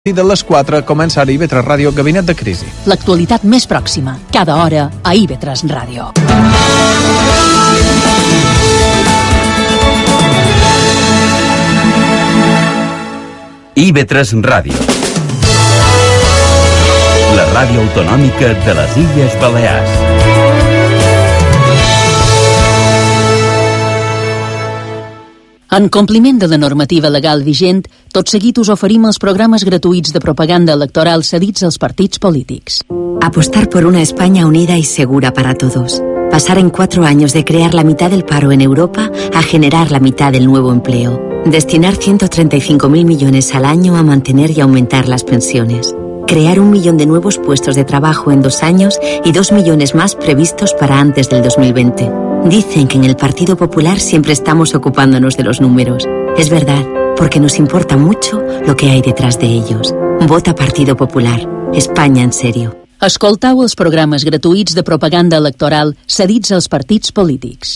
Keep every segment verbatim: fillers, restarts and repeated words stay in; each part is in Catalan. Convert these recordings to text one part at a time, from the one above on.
I de les quatre comença ara I V tres Ràdio, Gabinet de Crisi. L'actualitat més pròxima, cada hora a I V tres Ràdio. I V tres Ràdio. La ràdio autonòmica de les Illes Balears. En compliment de la normativa legal vigent, tot seguit us oferim els programes gratuïts de propaganda electoral cedits als partits polítics. Apostar por una España unida y segura para todos. Pasar en cuatro años de crear la mitad del paro en Europa a generar la mitad del nuevo empleo. Destinar ciento treinta y cinco mil millones al año a mantener y aumentar las pensiones. Crear un millón de nuevos puestos de trabajo en dos años y dos millones más previstos para antes del dos mil veinte. Dicen que en el Partido Popular siempre estamos ocupándonos de los números. Es verdad, porque nos importa mucho lo que hay detrás de ellos. Vota Partido Popular. España en serio. Escoltau els programes gratuïts de propaganda electoral cedits als partits polítics.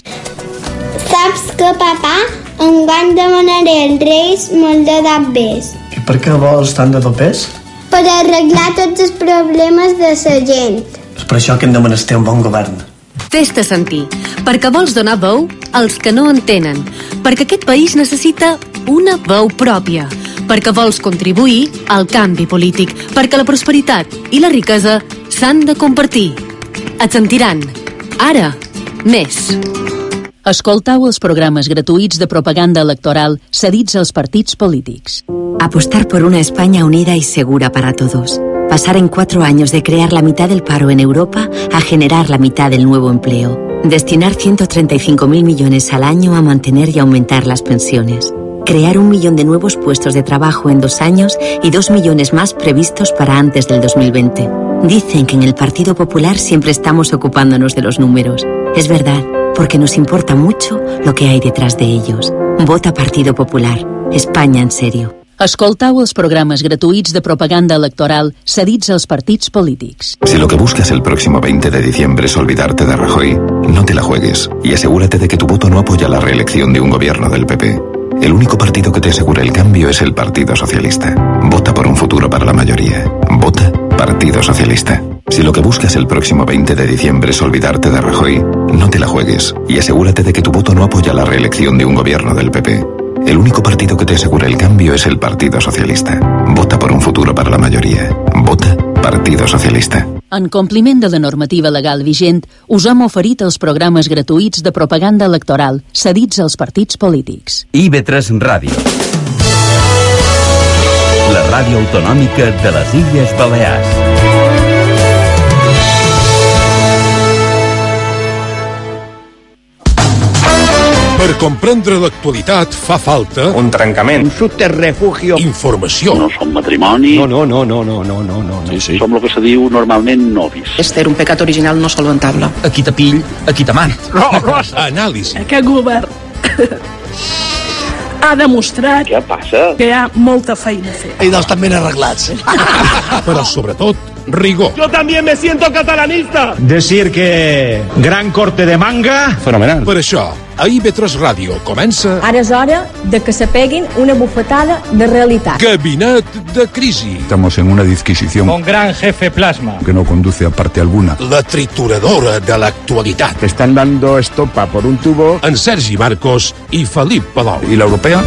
Saps que, papà, enguany demanaré als Reis molt de dapés. I per què vols tant de dopers? Per arreglar tots els problemes de la gent. És per això que hem de menester un bon govern. Fes-te sentir, perquè vols donar veu als que no entenen, perquè aquest país necessita una veu pròpia, perquè vols contribuir al canvi polític, perquè la prosperitat i la riquesa s'han de compartir. Et sentiran. Ara, més. Escoltau els programes gratuïts de propaganda electoral cedits als partits polítics. Apostar por una España unida y segura para todos. Pasar en cuatro años de crear la mitad del paro en Europa a generar la mitad del nuevo empleo. Destinar ciento treinta y cinco mil millones al año a mantener y aumentar las pensiones. Crear un millón de nuevos puestos de trabajo en dos años y dos millones más previstos para antes del dos mil veinte. Dicen que en el Partido Popular siempre estamos ocupándonos de los números. Es verdad, porque nos importa mucho lo que hay detrás de ellos. Vota Partido Popular. España en serio. Escoltau els programes gratuïts de propaganda electoral cedits als partits polítics. Si lo que buscas el próximo veinte de diciembre es olvidarte de Rajoy, no te la juegues y asegúrate de que tu voto no apoya la reelección de un gobierno del P P. El único partido que te asegura el cambio es el Partido Socialista. Vota por un futuro para la mayoría. Vota Partido Socialista. Si lo que buscas el próximo veinte de diciembre es olvidarte de Rajoy, no te la juegues y asegúrate de que tu voto no apoya la reelección de un gobierno del P P. El único partido que te asegura el cambio es el Partido Socialista. Vota por un futuro para la mayoría. Vota Partido Socialista. En compliment de la normativa legal vigent, us hem oferit els programes gratuïts de propaganda electoral cedits als partits polítics. I V tres Ràdio. La ràdio autonòmica de les Illes Balears. Per comprendre l'actualitat fa falta un trencament, un subterrefugio, informació. No som matrimoni. No, no, no, no, no, no, no, no. Sí, sí. Som el que se diu normalment novis. Este un pecat original no solventable. Aquí t'apill, aquí t'amant. No, anàlisi. Aquest govern ha demostrat Què passa? que hi ha molta feina a fer. I dels tan ben arreglats. Però sobretot, rigor. Yo también me siento catalanista. Decir que gran corte de manga. Fenomenal. Per això, a I V tres Ràdio comença... Ara és hora de que se peguin una bufetada de realitat. Gabinet de Crisi. Estamos en una disquisición con gran jefe plasma que no conduce a parte alguna. La trituradora de l'actualitat. Te están dando estopa por un tubo. En Sergi Marcos i Felip Palou. ¿Y la europea?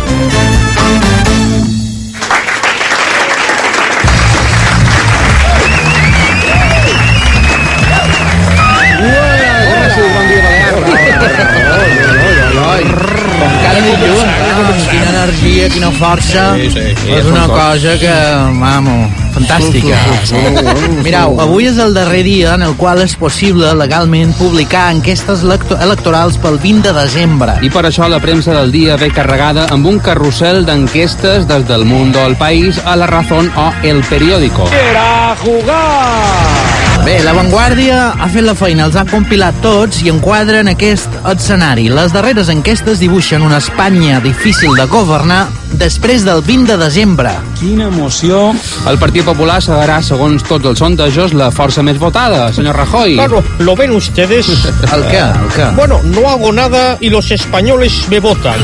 Quina energia, quina força. Sí, sí, sí, és una cosa que, vamos, fantàstica. Mireu, avui és el darrer dia en el qual és possible legalment publicar enquestes electorals pel vint de desembre. I per això la premsa del dia ve carregada amb un carrusel d'enquestes des del Mundo, El País, a La Razón o El Periódico. ¡Era jugar! Bé, La Vanguardia ha fet la feina, els ha compilat tots i enquadren aquest escenari. Les darreres enquestes dibuixen una Espanya difícil de governar després del vint de desembre. Quina emoció. El Partit Popular serà, segons tots els sondejos, la força més votada, senyor Rajoy. Claro, ¿lo ven ustedes? ¿El qué? ¿El qué? Bueno, no hago nada y los españoles me votan.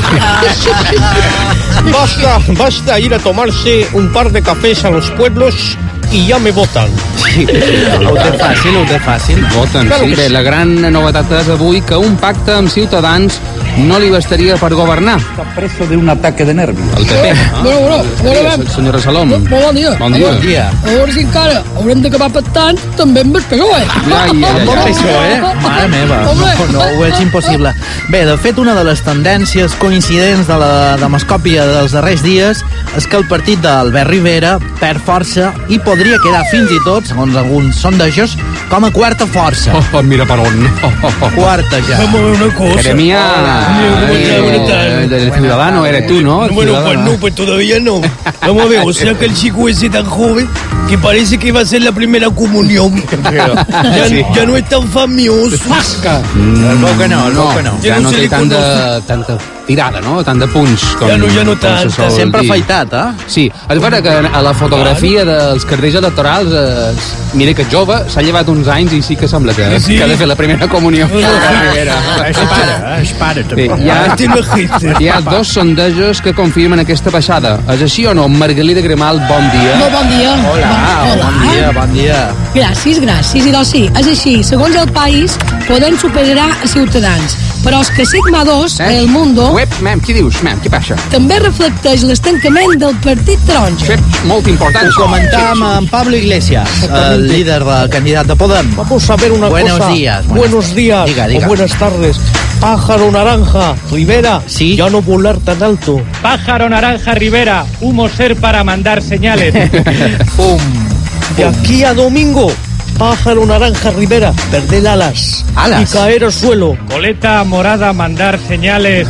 Basta, basta ir a tomarse un par de cafés a los pueblos i ja me voten. Sí, ho té fàcil, ho té fàcil. Voten, Claro sí. que Bé, sí. la gran novetat és avui que un pacte amb Ciutadans no li bastaria per governar. Está preso de un ataque de nervios. El P P. Bueno, bueno, bueno, Sí, senyora Salom. Molt bon dia. Bon dia. Bon dia. A veure si encara haurem d'acabar pactant també amb el P S O E. Ja, ja, ja. Amb el P S O E? Mare meva, Home. no, no ho veig impossible. Bé, de fet, una de les tendències coincidents de la demoscòpia dels darrers dies és que el partit d'Albert Rivera perd força i podria quedar fins i tot, segons alguns sondejos, com a quarta força. Oh, mira per on. Oh, oh, oh. Quarta ja. Vamos a ver una cosa. Jeremia, Hola, eh, ¿qué tal? del Ciudadano, eres tú, ¿no? El Bueno, pues Ciudadano. no, pues todavía no. Vamos a ver, o sea que el chico ese tan joven que parece que va a ser la primera comunión. Ya, Sí. ya no es tan famoso. Mm, veu que no, el veu que no. Ja Ja no no se té li tant de, conoce. tant de tirada, no? Tant de punts. Com, Ja no, ja no com se tant. sol Sempre dir. afaitat, eh? Sí, és vera que a la fotografia dels cartells electorals, eh, mira que jove, s'ha llevat uns anys i sí que sembla que, Sí. que ha de fer la primera comunió. No, no, La primera. És pare, és pare, Bé, tampoc. hi, ha, T'imagines. hi ha dos sondejos que confirmen aquesta baixada. És així o no? Margalida Grimalt, bon dia. Molt bon dia. Hola, bon dia, bon dia. Gràcies, gràcies. Idò sí, és així. Segons el país, podem superar a Ciutadans. Però és que Sigma dos, Eh? El Mundo, Web, mem, què dius, mem? Què passa? també reflecteix l'estancament del Partit Taronja. Fet molt important. Ho comentàvem amb Pablo Iglesias, el líder del candidat de Podem. Vamos a ver una Buenos cosa. días, Buenos, buenos- días. Diga, diga. O buenas tardes. Pájaro naranja, Rivera. Sí. Ya no volar tan alto. Pájaro naranja Rivera, humo ser para mandar señales. Pum. De aquí a domingo, pájaro naranja Rivera, perder alas. Alas. Y caer al suelo. Coleta morada, mandar señales.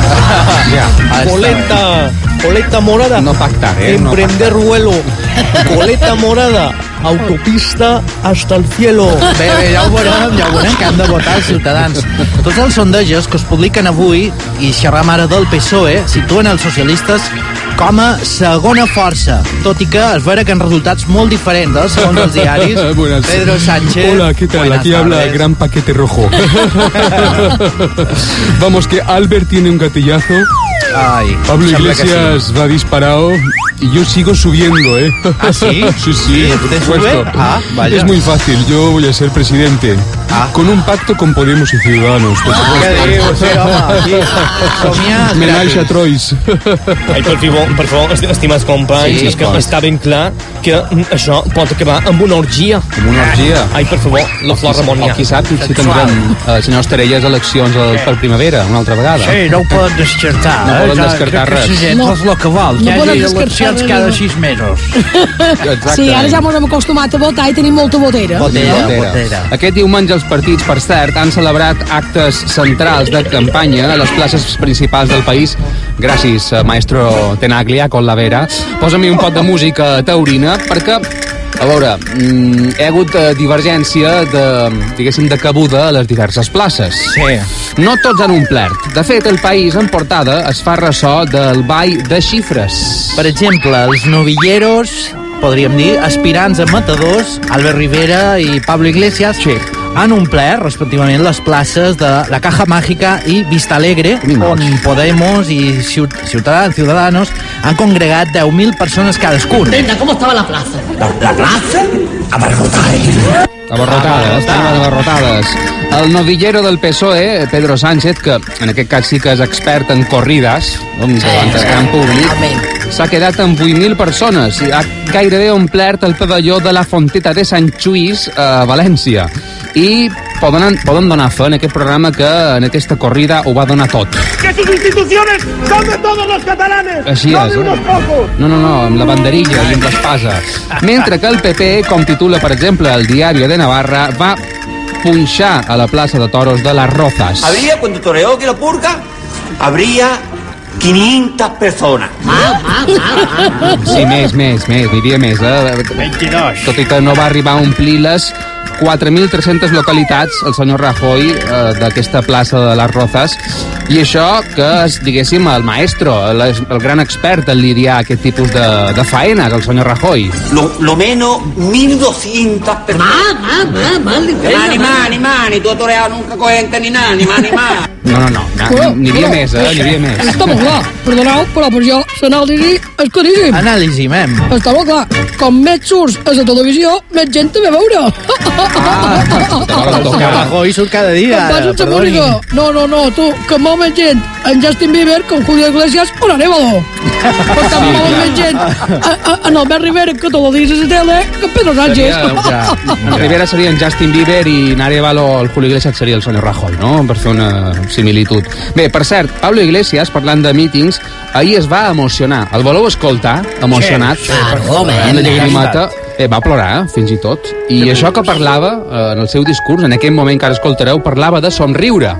Ja. Coleta, coleta morada. No pactar, eh? No Emprender vuelo. Coleta morada. Autopista hasta el cielo. Bé, bé, ja ho veurem, ja ho veurem que han de votar els ciutadans. Tots els sondejos que es publiquen avui, i xerram ara del P S O E, situen els socialistes com a segona força, tot i que es veure que han resultats molt diferents, eh, segons els diaris. Buenas. Pedro Sánchez. Hola, ¿qué tal? buenas Aquí habla tardes. Gran Paquete Rojo. Vamos, que Albert tiene un gatillazo. Ai, Pablo sembla que Iglesias va disparado y yo sigo subiendo, ¿eh? ¿Ah, sí? Sí, sí, Sí, por ¿usted supuesto. sube? Ah, vaya. Es muy fácil, yo voy a ser presidente. Ah. Con un pacto con Podemos y Ciudadanos, por supuesto. Què diu, sí, home? Sí. Somiar Menage a gratis. Trois. Ai, per favor, per favor, esti- estimats companys, Sí, és que pot. està ben clar que mm, això pot acabar amb una orgia. Com una orgia. Ai, per favor, la flor O Ramonià. qui sap si tindrem, eh, senyor Estarelles, eleccions al- per primavera, una altra vegada. Sí, no ho poden descartar. No eh? poden Ja- descartar que res. la gent No. fos el que vol, No que hi poden hagi descartar eleccions res, cada no. sis mesos. Exactament. Sí, ara ja ens hem acostumat a votar i tenim molta botera. Botera. Botera. Botera. Aquest diumenge els partits, per cert, han celebrat actes centrals de campanya a les places principals del país. Gràcies, eh, maestro Tenaglia, con la Vera. Posa-m'hi un pot de música taurina, perquè, a veure, mm, hi ha hagut eh, divergència de, diguéssim, de cabuda a les diverses places. Sí. No tots han omplert. De fet, el país en portada es fa ressò del ball de xifres. Per exemple, els novilleros, podríem dir, aspirants a matadors, Albert Rivera i Pablo Iglesias, Sí. han omplert, respectivament, les places de la Caja Mágica i Vista Alegre, on Podemos i Ciut- Ciutadans, Ciudadanos han congregat deu mil persones cadascun. Venga, ¿cómo estaba la plaza? La plaza abarrotada. Abarrotades, estaven abarrotades. El novillero del P S O E, Pedro Sánchez, que en aquest cas sí que és expert en corrides, doncs, davant del gran públic, s'ha quedat amb vuit mil persones i ha gairebé omplert el pavelló de la Fonteta de Sant Lluís a València. I poden, poden donar fe en aquest programa que en aquesta corrida ho va donar tot. ¡Que sus instituciones son de todos los catalanes! Així ¡No és, de unos eh? pocos! No, no, no, amb la banderilla i amb l'espasa. Mentre que el P P, com titula, per exemple, el Diario de Navarra, va punxar a la plaça de toros de las Rozas. Habría, cuando toreó que la purga, habría quinientas personas. Sí, més, més, més, diria més. Eh? veintidós. Tot i que no va arribar a omplir-les, quatre mil tres-centes localitats el senyor Rajoy eh, d'aquesta plaça de les Rozas, i això que és, diguéssim, el maestro, el, el gran expert en lidiar aquest tipus de, de faenes, el senyor Rajoy. Lo, lo menos mil doscientas personas. Ma, ma, ma, ma, Mani, mani, mani, tu toreado nunca cohente ni nada, ni mani, mani. No, no, no, no n'hi havia més, eh, n'hi havia més. Està molt clar, perdoneu, però per jo l'anàlisi és caríssim. Anàlisi, mem. Està molt clar, com més surts a la televisió, més gent te ve a veure. El senyor Rajoy surt cada dia. Em passa una música. No, no, no, tu, que molt més gent en Justin Bieber que en Julio Iglesias o l'Arévalo. Per tant, molt més gent en Albert Rivera, que te lo dius a la tele, que en Pedro Sánchez. En Rivera seria en Justin Bieber i en Arévalo el Julio Iglesias seria el senyor Rajoy, no? Per fer una similitud. Bé, per cert, Pablo Iglesias, parlant de mítings, ahir es va emocionar. El voleu escoltar? Emocionat. Sí, sí, home, una llagrimata. Eh, va plorar, eh, fins i tot. I sí, això que parlava, eh, en el seu discurs, en aquell moment que ara escoltareu, parlava de somriure.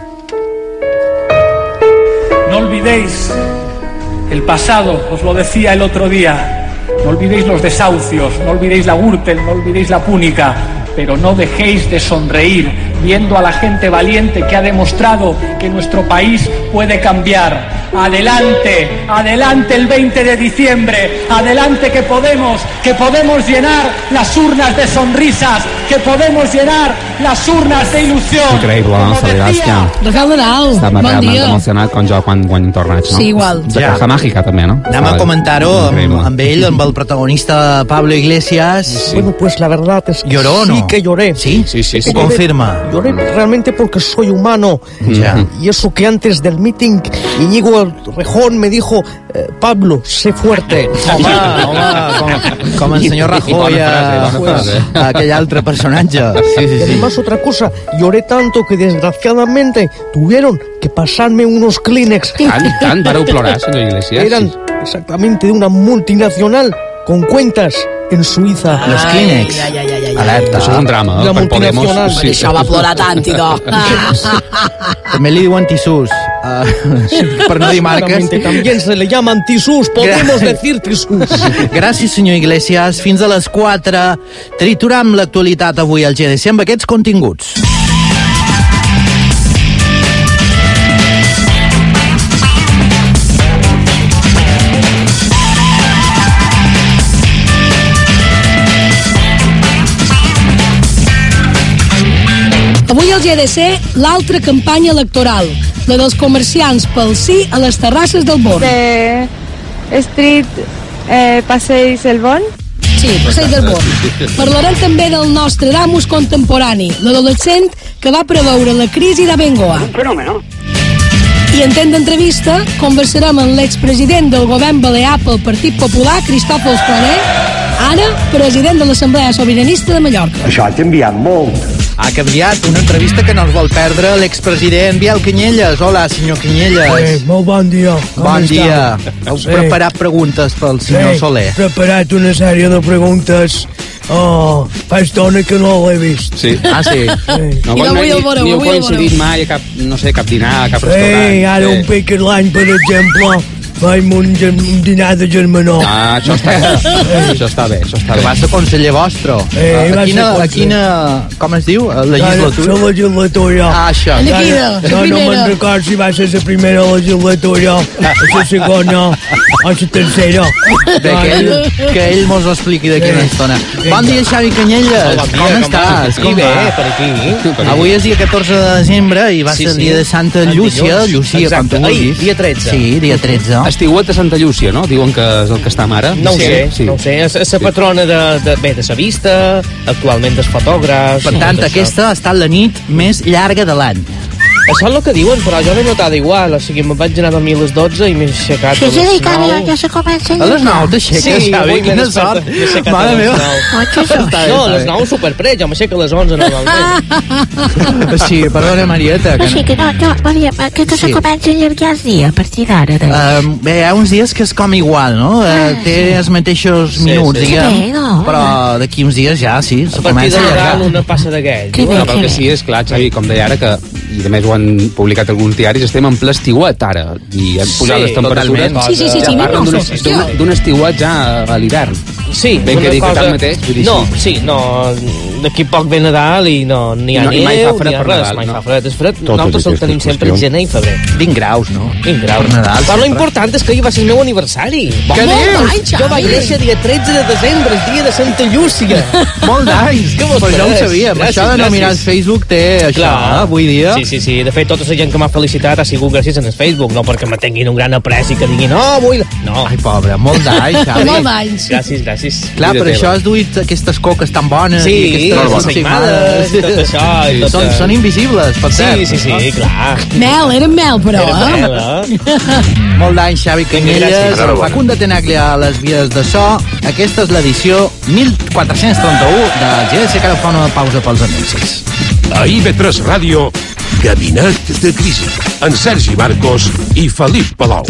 No olvidéis el pasado, os lo decía el otro día. No olvidéis los desahucios, no olvidéis la Gürtel, no olvidéis la Púnica, pero no dejéis de sonreír viendo a la gente valiente que ha demostrado que nuestro país puede cambiar. Adelante, adelante el veinte de diciembre, adelante que podemos, que podemos llenar las urnas de sonrisas, que podemos llenar las urnas de ilusión. Increïble, no? Celebration. Rafael Nadal, Està bon realment dia. emocionat com jo quan guanyo torneig, no? Sí, igual. Ja. Caja màgica, també, no? Anem a comentar-ho amb, amb ell, amb el protagonista Pablo Iglesias. Sí. Bueno, pues la verdad es que ¿Lloró o no? sí que lloré. ¿Sí? Sí, sí, sí. Lloré, Confirma. Lloré realmente porque soy humano. Ya. Y eso que antes del meeting Íñigo Rejón me dijo, eh, Pablo, sé fuerte. Home, home, com, com el senyor Rajoy a, a aquell altre personatge. Sí, sí, Y sí. además otra cosa, lloré tanto que desgraciadamente tuvieron que pasarme unos Kleenex. Tant, tant, vareu plorar, senyor Iglesias. Eran exactamente de una multinacional con cuentas en Suïssa. Los Kleenex. Ai, ai, ai, ai, ai. Alerta, això és un drama, eh? Una Per Podemos. multinacional. Per això va plorar tant, idò. També li diuen tissús. Uh, per no dir marques. Seguramente también se le llaman tisús, podemos decir tisús. Gràcies, senyor Iglesias. Fins a les quatre. Trituram l'actualitat avui al G D C amb aquests continguts. Avui al G D C, l'altra campanya electoral, la dels comerciants pel sí a les terrasses del Born. De Street eh, Passeig del Born. Sí, Passeig del Born. Parlarem també del nostre Damus contemporani, l'adolescent que va preveure la crisi de Bengoa. Un fenómeno. I en temps d'entrevista conversarem amb l'expresident del govern balear pel Partit Popular, Cristòfol Esclaner, ara president de l'Assemblea Sobiranista de Mallorca. Això ha canviat molt. Ha canviat una entrevista que no es vol perdre l'expresident Biel Canyelles. Hola, senyor Canyelles. Eh, molt bon dia. Com Bon estàu? dia. Heu Sí. preparat preguntes pel senyor Sí, Soler. preparat una sèrie de preguntes. Oh, fa estona que no l'he vist. Sí. Ah, sí? Sí. No, I no, avui ni, el veureu, ni heu avui el coincidit veureu. mai a cap, no sé, cap dinar, a cap Sí, restaurant. ara un pic l'any, per exemple, faim un, germ- un dinar de germanor. Ah, això està bé. Això està bé, això està Que bé. va ser conseller vostre. Eh, a, va quina, ser a conseller. quina... Com es diu? A legislatura? La legislatura. Ah, això. En Ja, quina? La no, no primera. me'n record si va ser la primera legislatura, la segona o la tercera. Bé, que ell, que ell mos ho expliqui d'aquí una estona. Bon dia, Xavi Canyelles. Bon dia, com com estàs? va? Com Bé, va? per aquí. Avui és dia catorze de desembre i va Sí, ser el sí. dia de Santa El Llúcia. dilluns. Llúcia, Exacte. com tu vulguis. Ai, dia tretze. Sí, dia tretze. Estiuet de Santa Llúcia, no? Diuen que és el que està mare. No ho Sí, sé, sí. no ho sé. És, és la patrona de, de, bé, de la vista, actualment dels fotògrafs... Per tant, tot això. aquesta ha estat la nit més llarga de l'any. Això és el que diuen, però jo l'he notat igual. O sigui, me'n vaig anar a dormir a les dotze i m'he aixecat Sí, a sí, les Cària, nou. ja se comença. A les nou t'aixeques, Sí, Xavi, avui m'he quina despertat- sort. m'he aixecat a Mare les meva. nou. Oh, Jesús. Està bé, No, a està les bé. nou superpre, jo m'aixeco a les onze normalment. Sí, perdona, Marieta. Que Així que no, no, Maria, que, que se Sí. comença a allargar el dia a partir d'ara. De... Uh, bé, hi ha uns dies que és com igual, no? Uh, té els mateixos Sí, minuts, sí. diguem. Sí, no. Però d'aquí uns dies ja, sí, se A partir comença de a allargar. Nadal una passa d'aquell. Que bé, No, que pel que bé. sí, és clar, Xavi, com deia ara, que, i a més ho han publicat alguns diaris, estem en ple estiuet ara, i han pujat Sí, les temperatures. totalment. Sí, sí, sí, sí, ja mira, parlen d'un no, est- hòstia. d'un- d'un estiuet ja a l'hivern. Sí, ben que dic cosa... que tanmateix, vull dir, no, sí. sí, no, d'aquí poc ve Nadal i no n'hi ha no, neu, mai fa fred ni ha per res, Nadal, mai no. fa fred, és fred. Totes Nosaltres el aquestes tenim sempre en qüestions. gener i febrer. vint graus, no? vint graus. Per Nadal, Però lo sempre. important és que ahir va ser el meu aniversari. Què dius? Ai, jo vaig néixer dia tretze de desembre, el dia de Santa Llúcia. Molt d'anys. Què vols Però no ho fer? sabíem. Gràcies, Això de no gràcies. mirar el Facebook té això, Clar. avui dia. Sí, sí, sí. De fet, tota la gent que m'ha felicitat ha sigut gràcies en el Facebook, no perquè me tinguin un gran apreci que diguin, no, avui... No. Ai, pobre, molt d'anys, Xavi. Molt d'anys. Gràcies, gràcies. Clar, Vida per teva. això has duit aquestes coques tan bones Sí, i aquestes les aimades i tot això. I tot Són, el- són invisibles, per cert. Sí, sí, sí, clar. Mel, eren mel, però, Era eh? mel, eh? Molt d'anys, Xavi Canyelles, gràcies. el Facund de Tenaglia a les vies de so. Aquesta és l'edició mil quatre-cents trenta-u de G S, que ara fa una pausa pels anuncis. A I B tres Ràdio, Gabinet de Crisi, en Sergi Marcos i Felip Palau.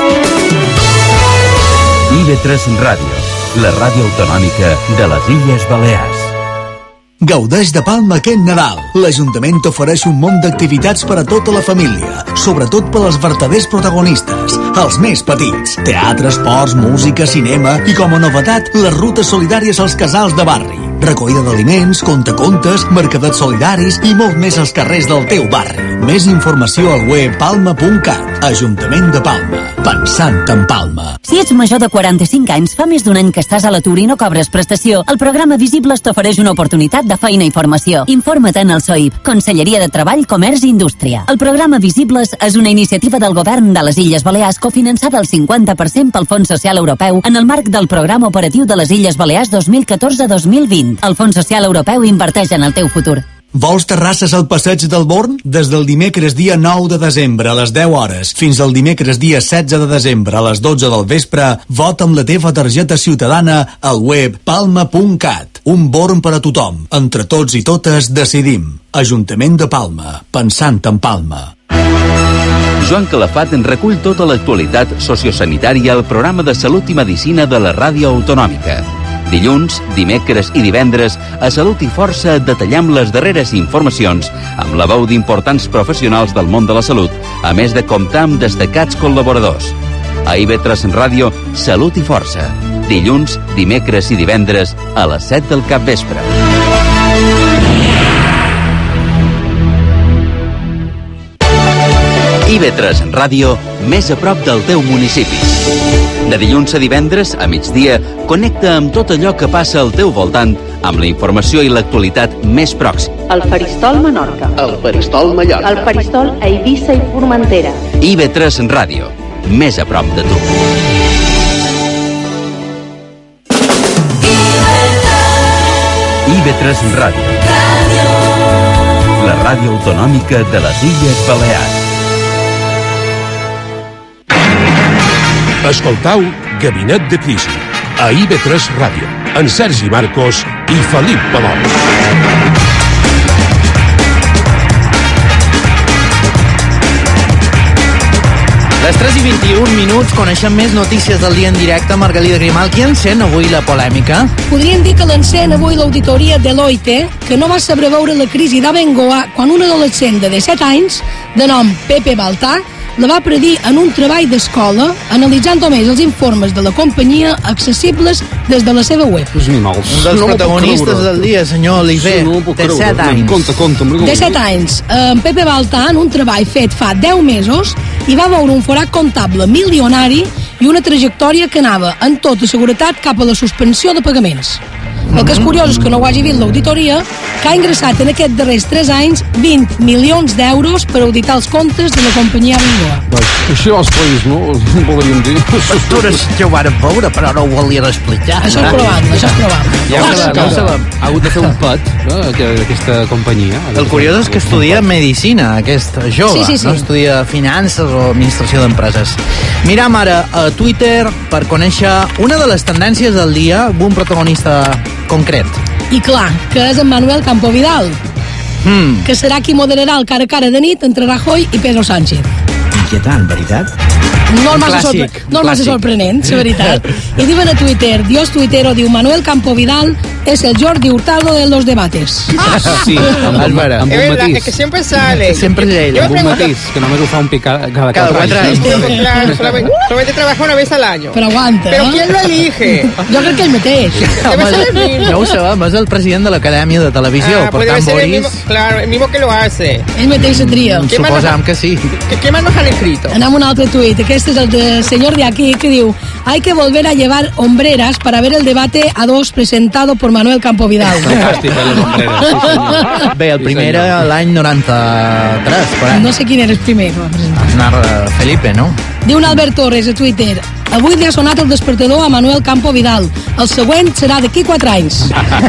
I B tres Ràdio, la ràdio autonòmica de les Illes Balears. Gaudeix de Palma aquest Nadal. L'Ajuntament t'ofereix un munt d'activitats per a tota la família, sobretot per als vertaders protagonistes, els més petits. Teatre, esports, música, cinema i, com a novetat, les rutes solidàries als casals de barri. Recollida d'aliments, contacontes, mercadets solidaris i molt més als carrers del teu barri. Més informació al web palma punt cat. Ajuntament de Palma. Pensant en Palma. Si ets major de quaranta-cinc anys, fa més d'un any que estàs a l'atur i no cobres prestació, el programa Visibles t'ofereix una oportunitat de feina i formació. Informa't en el S O I P, Conselleria de Treball, Comerç i Indústria. El programa Visibles és una iniciativa del govern de les Illes Balears cofinançada al cinquanta per cent pel Fons Social Europeu en el marc del Programa Operatiu de les Illes Balears dos mil catorze dos mil vint. El Fons Social Europeu inverteix en el teu futur. Vols terrasses al passeig del Born? Des del dimecres dia nou de desembre a les deu hores fins al dimecres dia setze de desembre a les dotze del vespre, vota amb la teva targeta ciutadana al web palma punt cat. Un Born per a tothom. Entre tots i totes decidim. Ajuntament de Palma. Pensant en Palma. Joan Calafat en recull tota l'actualitat sociosanitària al programa de Salut i Medicina de la Ràdio Autonòmica. Dilluns, dimecres i divendres, a Salut i Força detallem les darreres informacions amb la veu d'importants professionals del món de la salut, a més de comptar amb destacats col·laboradors. A I B tres Ràdio, Salut i Força. Dilluns, dimecres i divendres a les set del capvespre. I B tres Ràdio, més a prop del teu municipi. De dilluns a divendres, a migdia, connecta amb tot allò que passa al teu voltant, amb la informació i l'actualitat més pròxima. El Faristol Menorca. El Faristol Mallorca. El Faristol a Eivissa i Formentera. I B tres Ràdio, més a prop de tu. I B tres Ràdio. La ràdio autonòmica de les Illes Balears. Escoltau Gabinet de Crisi, a I B tres Ràdio, en Sergi Marcos i Felip Palau. Les tres i vint-i-un minuts coneixem més notícies del dia en directe. Margalida Grimal, qui encén avui la polèmica? Podríem dir que l'encén avui l'auditoria Deloitte, que no va saber veure la crisi d'Abengoa quan un adolescent de disset anys, de nom Pepe Baltà, la va predir en un treball d'escola, analitzant només els informes de la companyia accessibles des de la seva web. Els animals. Un dels No m'ho puc protagonistes creure. del dia, senyor Oliver, Sí, no m'ho puc de creure. set anys. Compte, compte, amb rigor. De set anys, en Pepe Baltà, en un treball fet fa deu mesos, hi va veure un forat comptable milionari i una trajectòria que anava en tota seguretat cap a la suspensió de pagaments. El que és curiós és que no ho hagi vist l'auditoria, que ha ingressat en aquests darrers tres anys vint milions d'euros per auditar els comptes de la companyia Abengoa. Això als països, no? Voldríem dir. Factures ja ho varen veure, però no ho volien explicar. Això és provant, això és provant. Ja ho Clar, sabem, clar. ho sabem. Ha hagut de fer un pet, no?, que- d'aquesta companyia. El curiós és que estudia medicina, aquest jove. Sí, sí, sí. No estudia finances o administració d'empreses. Miram ara a Twitter per conèixer una de les tendències del dia, un protagonista concret. I clar, que és en Manuel Campo Vidal, Mm. que serà qui moderarà el cara a cara de nit entre Rajoy i Pedro Sánchez. Inquietant, veritat? No Un massa, clàssic, sorpre... no un massa clàssic. sorprenent, la veritat. I diuen a Twitter, Dios tuitero, diu Manuel Campo Vidal es el Jordi Hurtado de los debates. Ah, sí, amb, amb, amb Es un verdad, matís. es que siempre sale. Sempre és ell. Yo Amb un pregunto- matís, que només ho fa un picar cada, Cada quatre quatre anys. anys. Claro, solamente, solamente trabaja una vez al año. Pero aguanta, Pero ¿no? ¿quién lo elige? Jo crec que ell mateix. Debe ser el mismo. No ho sabem, és el president de l'Acadèmia de Televisió, Ah, per pues debe tant, ser el Boris, mismo, claro, el mismo que lo hace. Ell mateix se tria. ¿Qué más nos- suposam que sí. ¿Qué, qué más nos han escrito? Anem a un altre tuit. Aquest és el de senyor de aquí, que diu: hay que volver a llevar hombreras para ver el debate a dos presentado por Manuel Campo Vidal. Fantàstic, eh, les ombreres, sí, senyor. Bé, el primer era l'any noranta-tres, per any. No sé quin era el primer. Anar Felipe, no? Diu un Albert Torres a Twitter: avui li ha sonat el despertador a Manuel Campo Vidal. El següent serà d'aquí quatre anys.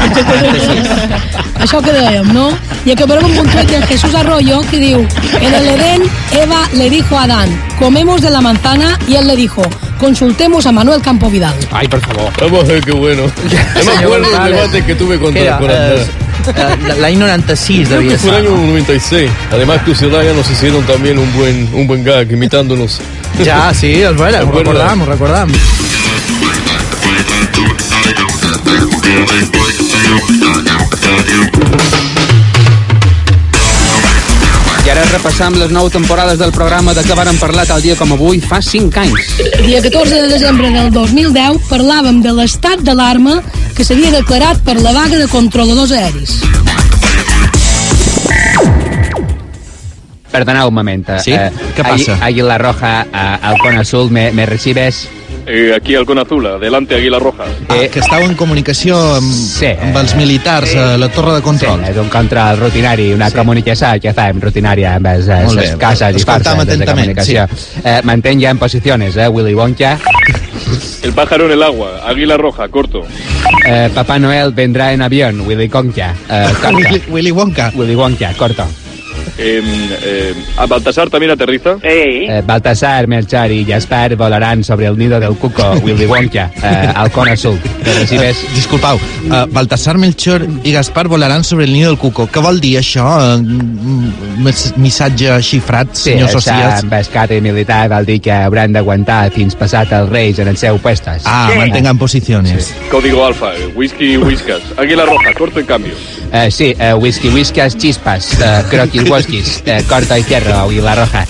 Això que dèiem, no? I acabarem amb un tuit de Jesús Arroyo que diu: en el Edén, Eva le dijo a Adán, comemos de la manzana, y él le dijo, consultemos a Manuel Campo Vidal. Ay, por favor. Vamos a ver qué bueno. No me acuerdo del debate que tuve con, Era, con Andrés. eh, eh, l'any noranta-sis Creo devia que fue el ser. año noventa y seis. Además que Celaya nos hicieron también un buen, un buen gag imitándonos. Ja, sí, és vera, ho Bueno. recordam, ho recordam. I ara repassam les nou temporades del programa de què vàrem parlar tal dia com avui fa cinc anys. El dia catorze de desembre del dos mil deu parlàvem de l'estat d'alarma que s'havia declarat per la vaga de controladors aeris. Perdona un momento. ¿Sí? ¿Qué pasa? Águila Roja, uh, Halcón Azul, ¿me, me recibes? Eh, aquí Halcón Azul, adelante Águila Roja. Ah, que estàu en comunicació amb, sí, amb els militars sí. a la torre de control. Sí, és un control rutinari, una sí. comunicació que fem rutinària amb les, Molt bé, les cases i escoltam forces de atentament, comunicació. sí. Eh, mantén ja en posiciones, eh, Willy Wonka. El pájaro en el agua, Águila Roja, corto. Eh, Papá Noel vendrá en avión, Willy Wonka. Eh, corto. Willy, Willy Wonka. Willy Wonka, corto. Eh, eh, ¿A Baltasar también aterriza? Eh, Baltasar, Melchor y Gaspar volarán sobre el nido del cuco, Willy Wonka, eh, Halcón Azul. ¿Me recibes? Disculpau, uh, Baltasar, Melchor i Gaspar volaran sobre el nido del cuco. Què vol dir això? Uh, missatge xifrat, senyor Sí, Socias? en pescat i militar vol dir que hauran d'aguantar fins passat els reis en el seu puestos. Ah, mantengan posiciones. Sí. Código Alfa, eh, whisky, whiskas. Águila Roja, corto en cambio. Eh, sí, eh, whisky, whiskas, chispas, eh, croquis, whiskies, eh, corto y cierro, y la roja.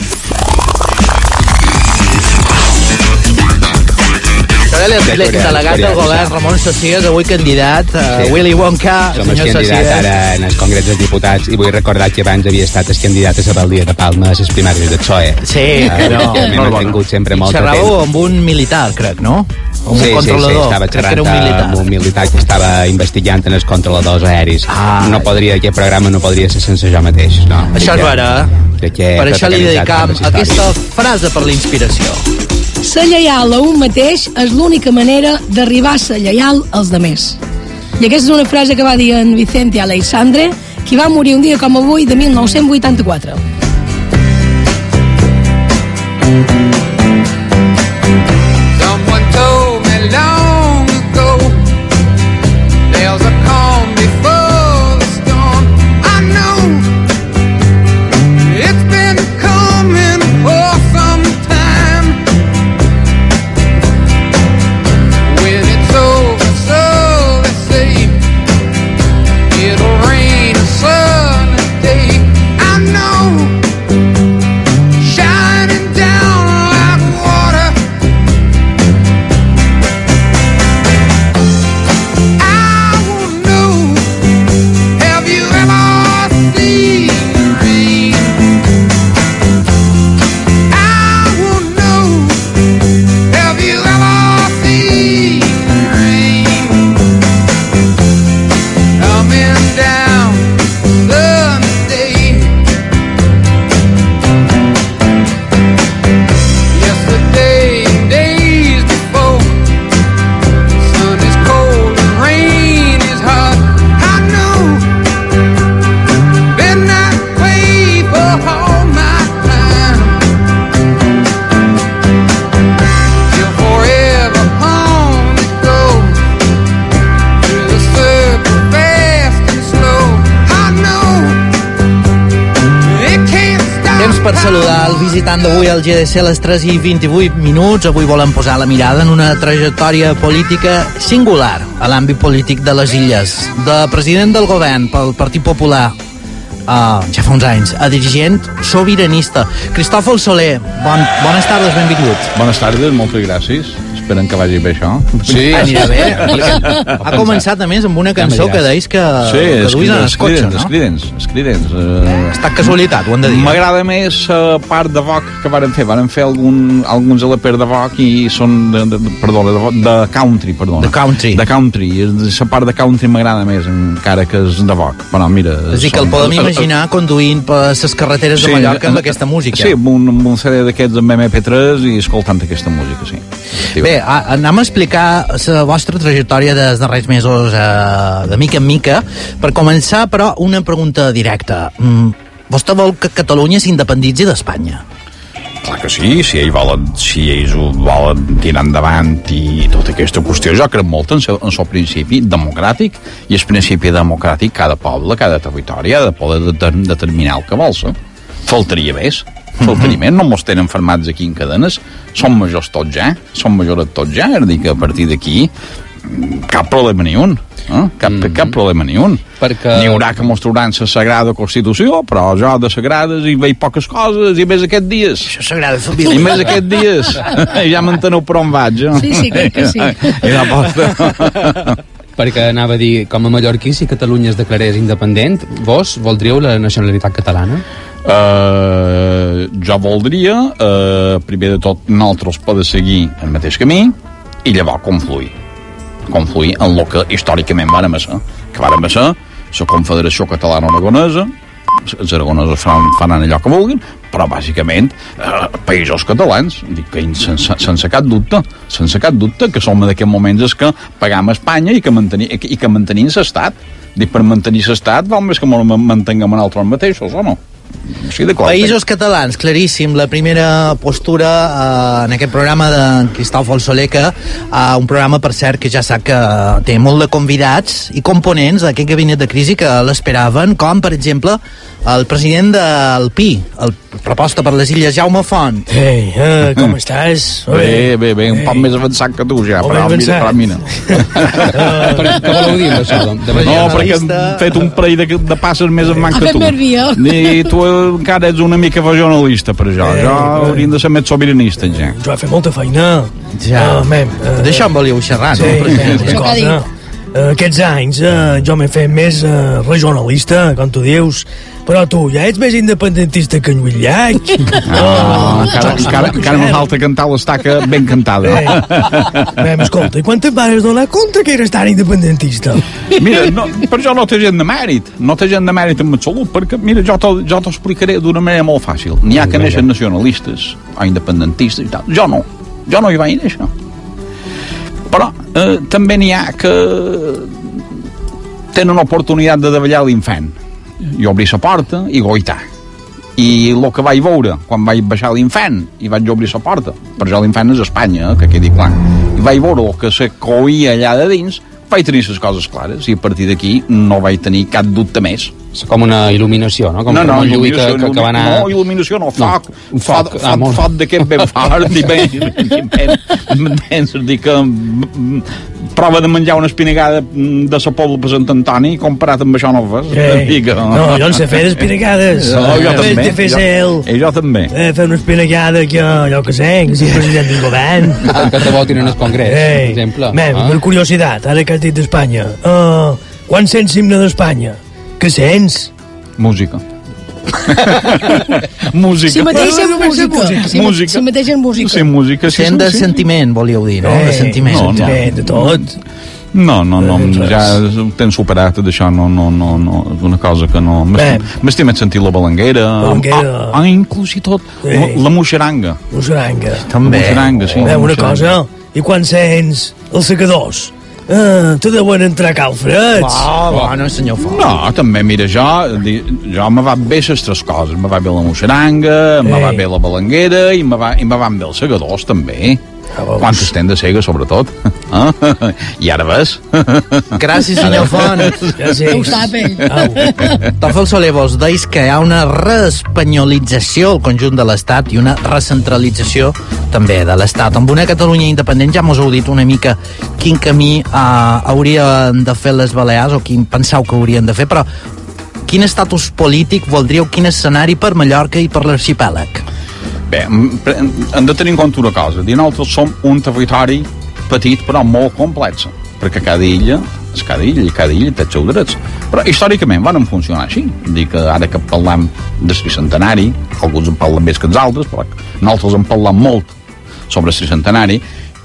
Ara l'he delegat del govern Ramon Socias, avui candidat, uh, Sí. Willy Wonka, Som el senyor candidat Socias. ara en el Congrés dels Diputats i vull recordar que abans havia estat el candidat a la Valdia de Palma a les primàries del P S O E. Sí, Eh, però... que m'he mantingut sempre molt Xerràveu atent. amb un militar, crec, no? Amb Sí, un sí, sí, controlador. estava Crec que xerrant era un militar. amb un militar que estava investigant en els controladors aeris. Ah. No podria, aquest programa no podria ser sense jo mateix, no. Això és vera. Crec que he Per això li protagonitzat dedicam tantes aquesta històries. frase per la inspiració. Ser lleial a un mateix és l'única manera d'arribar a ser lleial als demés. I aquesta és una frase que va dir en Vicente Aleixandre, qui va morir un dia com avui de mil nou-cents vuitanta-quatre. Someone told me long ago there's a calm before the storm. I know it's been coming for some time. When it's over, so they say it'll rain a sunny day. I know shining down per saludar el visitant d'avui al G D C a les tres i vint-i-vuit minuts. Avui volem posar la mirada en una trajectòria política singular a l'àmbit polític de les Illes. De president del govern pel Partit Popular, uh, ja fa uns anys, a dirigent sobiranista. Cristòfol Soler, bon, bones tardes, benvingut. Bones tardes, moltes gràcies. Esperen que vagi bé això. Sí, anirà bé. Ha començat, a més, amb una cançó que deis que, sí, que duis en el cotxe, no? Sí, Escridens, Escridens. Uh, ha estat casualitat, ho hem de dir. M'agrada més la uh, part de rock que varen fer. Varen fer algun, alguns L P de rock i són de, de, de, perdó, de, de country, perdona. De country. De country. La part de country m'agrada més encara que és de rock. Però mira... És a dir, que el podem imaginar conduint per les carreteres de Mallorca amb aquesta música. Sí, amb un, amb un C D d'aquests amb M P tres i escoltant aquesta música, sí. Bé, anem a explicar la vostra trajectòria dels darrers mesos eh, de mica en mica. Per començar, però, una pregunta directa. Mm, vostè vol que Catalunya s'independitzi d'Espanya? Clar que sí, si ells volen, si ells ho volen tirar endavant i tota aquesta qüestió, jo crec molt en el seu principi democràtic, i el principi democràtic cada poble, cada territori ha de poder determinar el que vol ser. Faltaria més. Faltaria més, no mos tenen fermats aquí en cadenes, som majors tots ja, som majors tots ja, és a dir que a partir d'aquí cap problema ni un, eh? cap, mm -hmm. cap problema ni un. Perquè... N'hi haurà que mos trauran la Sagrada Constitució, però jo de sagrades hi veig poques coses, i més aquests dies. Això és sagrada família. I més aquests dies. Ja m'enteneu per on vaig, eh? Sí, sí, crec que sí. I la posta... Perquè anava a dir, com a mallorquí, si Catalunya es declarés independent, vos voldríeu la nacionalitat catalana? Uh, jo voldria, uh, primer de tot, nosaltres poder seguir el mateix camí i llavors confluir. Confluir en el que històricament vàrem ser, que vàrem ser la Confederació Catalana Aragonesa. Els aragonesos faran, faran allò que vulguin, però bàsicament eh, països catalans, dic que sense, sense cap dubte, sense cap dubte que som en aquests moments els que pagam a Espanya i que, manteni, i que mantenim l'estat. Dic, per mantenir l'estat val més que mantinguem en altres mateixos, o no? Sí, Països catalans, claríssim. La primera postura eh, en aquest programa de Cristòfol Soler, que eh, un programa, per cert, que ja sap que té molt de convidats i components d'aquest gabinet de crisi que l'esperaven, com, per exemple, el president del P I, el proposta per les Illes, Jaume Font. Ei, uh, com estàs? Bé, bé, bé, un poc més avançat que tu ja, però mira, però mira. Què voleu dir, això? No, perquè hem fet un parell de, de passes més en manca que tu. I tu encara ets una mica regionalista per això. Jo hauríem de ser més sobiranistes, ja. Jo he fet molta feina. Ja, uh, d'això em volíeu xerrar, sí, no? Sí, escolta, uh, aquests anys uh, jo m'he fet més uh, regionalista, com tu dius, però tu ja ets més independentista que en Lluís Llach. No, encara, encara, encara no falta cantar l'estaca ben cantada. Bé, escolta, i quan te'n vas donar compte que eres tan independentista? Mira, no, per això no té gent de mèrit, no té gent de mèrit en absolut, perquè, mira, jo t'ho, jo t'ho explicaré d'una manera molt fàcil. N'hi ha que neixen nacionalistes o independentistes i tal. Jo no, jo no hi vaig néixer. Però eh, també n'hi ha que tenen oportunitat de davallar l'infant i obrir la porta i goitar. I el que vaig veure quan vaig baixar l'infant i vaig obrir la porta, per això l'infant és Espanya, eh, que quedi clar, i vaig veure el que se coïa allà de dins, vaig tenir les coses clares i a partir d'aquí no vaig tenir cap dubte més. És com una il·luminació, no? Com no, no, Lluís que, que, que va anar... No, il·luminació no, foc. No, un foc. Foc, ah, foc, foc d'aquest ben fort i ben... ben, dir que prova de menjar una espinagada de la Pobla per Sant Antoni comparat amb això no ho fas. Eh, que... No, jo en sé fer espinagades. No, jo també. De fer cel. Jo, jo també. Eh, fer una espinagada que jo que sé, que sigui president del govern. Que te votin en el Congrés, eh, per exemple. Bé, ah. per curiositat, ara que has dit d'Espanya, uh, quan sents l'himne d'Espanya? Què sents? Música. música. Si mateix en música. Si, música. si mateix en música. Sí, música. Sí, Sent de sí. sentiment, volíeu dir, no? Eh, de sentiment. No, no. De tot. No, no, no, eh, ja t'hem superat d'això, no, no, no, no, és una cosa que no... M'estima sentir la balanguera, balanguera. Ah, ah, inclús i tot, eh. la, la moixaranga. Moixaranga. També. La moixaranga, sí. Bé, una cosa, i quan sents els secadors? Ah, te deuen entrar calfreds. Va, va, no, senyor Font. No, també, mira, jo, jo me va bé les tres coses. Me va bé la moixaranga, me va bé la balanguera i me va, i me van bé els segadors, també. Ah, quantes tenen de sega, sobretot. Eh? I ara ves. Gràcies, senyor Font. Gràcies. Ho sap ell. Tòfol Soler, vos deis que hi ha una reespanyolització al conjunt de l'Estat i una recentralització també de l'Estat. Amb una Catalunya independent ja mos heu dit una mica quin camí eh, haurien de fer les Balears o quin penseu que haurien de fer, però quin estatus polític voldríeu, quin escenari per Mallorca i per l'arxipèlag? Bé, hem de tenir en compte una cosa. Nosaltres som un territori petit però molt complex, perquè cada illa és cada illa i cada illa té els seus drets. Però històricament van funcionar així. Dic que ara que parlem de tricentenari, alguns en parlen més que els altres, però nosaltres en parlem molt sobre el tricentenari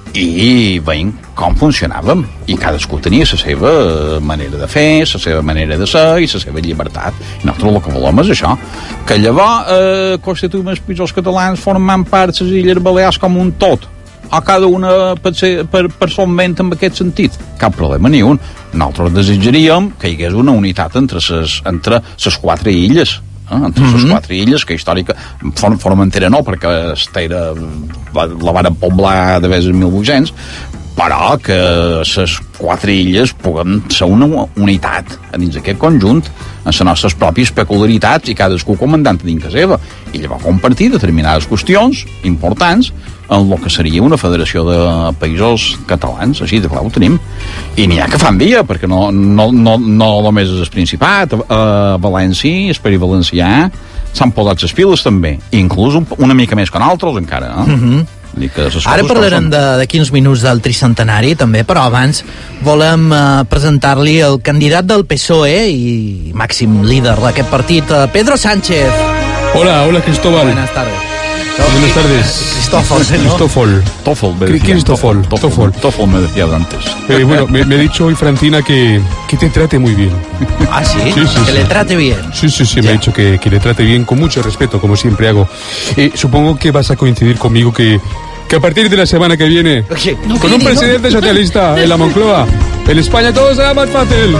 i veiem com funcionàvem i cadascú tenia la seva manera de fer, la seva manera de ser i la seva llibertat. I nosaltres el que volem és això, que llavors eh, constituïm els països catalans formant part de les Illes Balears com un tot, o cada una per, ser, per, per son vent en aquest sentit, cap problema ni un. Nosaltres desitjaríem que hi hagués una unitat entre les entre les quatre illes, eh? entre les mm-hmm. quatre illes, que històrica Formentera no, perquè Estera la van poblar de vegades en mil vuit-cents, però que les quatre illes puguen ser una unitat dins d'aquest conjunt, amb les nostres pròpies peculiaritats i cadascú comandant dins que seva, i llavors compartir determinades qüestions importants en el que seria una federació de països catalans, així de clar ho tenim. I n'hi ha que fan dia, perquè no, no, no, no només és el Principat, a València, el País Valencià, s'han posat les piles també, inclús un, una mica més que nosaltres encara, eh? Mm-hmm. Ara parlarem de, de quins minuts del tricentenari també, però abans volem uh, presentar-li el candidat del P S O E i màxim líder d'aquest partit, uh, Pedro Sánchez. Hola, hola Cristóbal. Buenas tardes. Buenas tardes. Cristófol, ¿no? Cristófol. Toffol, me decía. Cristófol. Toffol. Toffol me decía antes. Eh, bueno, me, me ha dicho hoy Francina que, que te trate muy bien. ¿Ah, sí? Sí, sí, que sí. le trate bien. Sí, sí, sí, ya. me ha dicho que, que le trate bien, con mucho respeto, como siempre hago. Eh, supongo que vas a coincidir conmigo que, que a partir de la semana que viene, okay. no, con un presidente no. socialista en la Moncloa, en España todo será más fácil.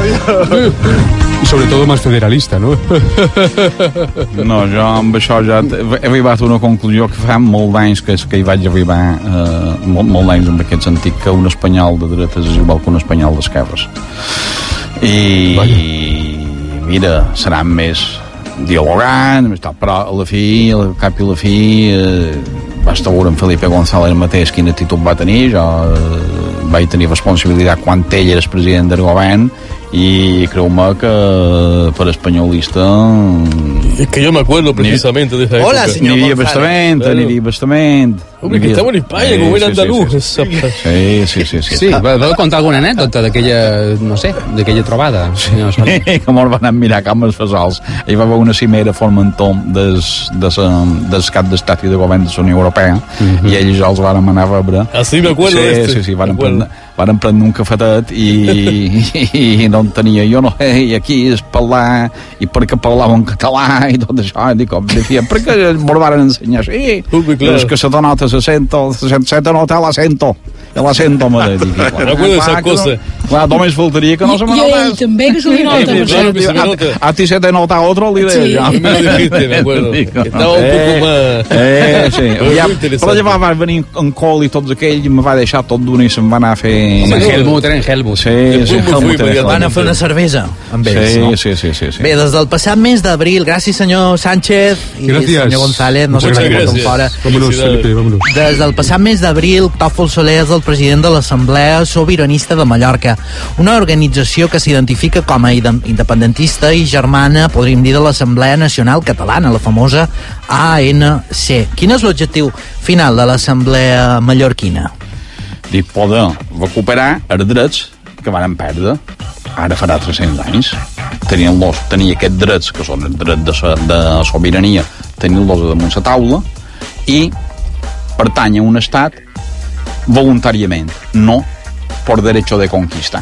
I sobretot més federalista, no? No, jo amb això ja he arribat a una conclusió que fa molt d'anys que, que hi vaig arribar, eh, molt, molt d'anys en aquest sentit, que un espanyol de dretes és igual que un espanyol d'esquerres. I, i mira, seran més dialogants, però a la fi, al cap i la fi, eh, va estar en Felipe González mateix quina actitud va tenir. Jo eh, vaig tenir responsabilitat quan ell era el president del govern, y creo que para espanyolista es que yo me acuerdo precisamente ni, de esa hola, época. Señor Aniria bastament, claro. aniria bastament. Hombre, que estamos en España, sí, como era sí, andaluz. Sí, sí, sí, sí, sí, sí. sí vau contar alguna anècdota d'aquella, no sé, d'aquella trobada? Sí, que mos van mirar com els fesols. Hi va haver una cimera a Formentor des, des, des cap d'estat i de govern de la Unió Europea, mm-hmm. i ells els van anar a rebre. Así me acuerdo sí, de este. Sí, sí, van prendre, van prendre un cafetet i, i, i no en tenia jo, no, i aquí és parlar, i perquè parlava en català i tot això, i dic, decía, per què ens van ensenyar així? Uy, claro. És que se nota l'acento, se te nota l'acento, l'acento, me dic. Me acuerdo de esa cosa. Clar, només faltaria que no se me I nota. ell també que se li nota. Eh, claro que se me nota. A, a ti se te nota otro, li deia. Sí, ja. me lo dijiste, me acuerdo. Estava un poco más... Eh, sí. Ja, interesante. però llavors va venir en Col i tots aquells i me va deixar tot d'una i se'm va anar a fer... Home, Helmut, eren Helmut. Sí, sí, Helmut. Van a fer una cervesa amb ells, sí, no? Sí, sí, sí, sí. Bé, des del passat mes d'abril, gràcies senyor Sánchez i Gràcies. senyor González, no sé Muchas si gracias. fora. Vámonos, Felipe, vámonos. Des del passat mes d'abril, Tòfol Soler és el president de l'Assemblea Sobiranista de Mallorca, una organització que s'identifica com a independentista i germana, podríem dir, de l'Assemblea Nacional Catalana, la famosa A N C. Quin és l'objectiu final de l'Assemblea mallorquina? Dic, poder recuperar els drets que van perdre ara farà tres-cents anys. Tenien-los, tenir aquests drets, que són els drets de, de sobirania, tenir-los damunt la taula i pertany a un estat voluntàriament, no per derecho de conquista.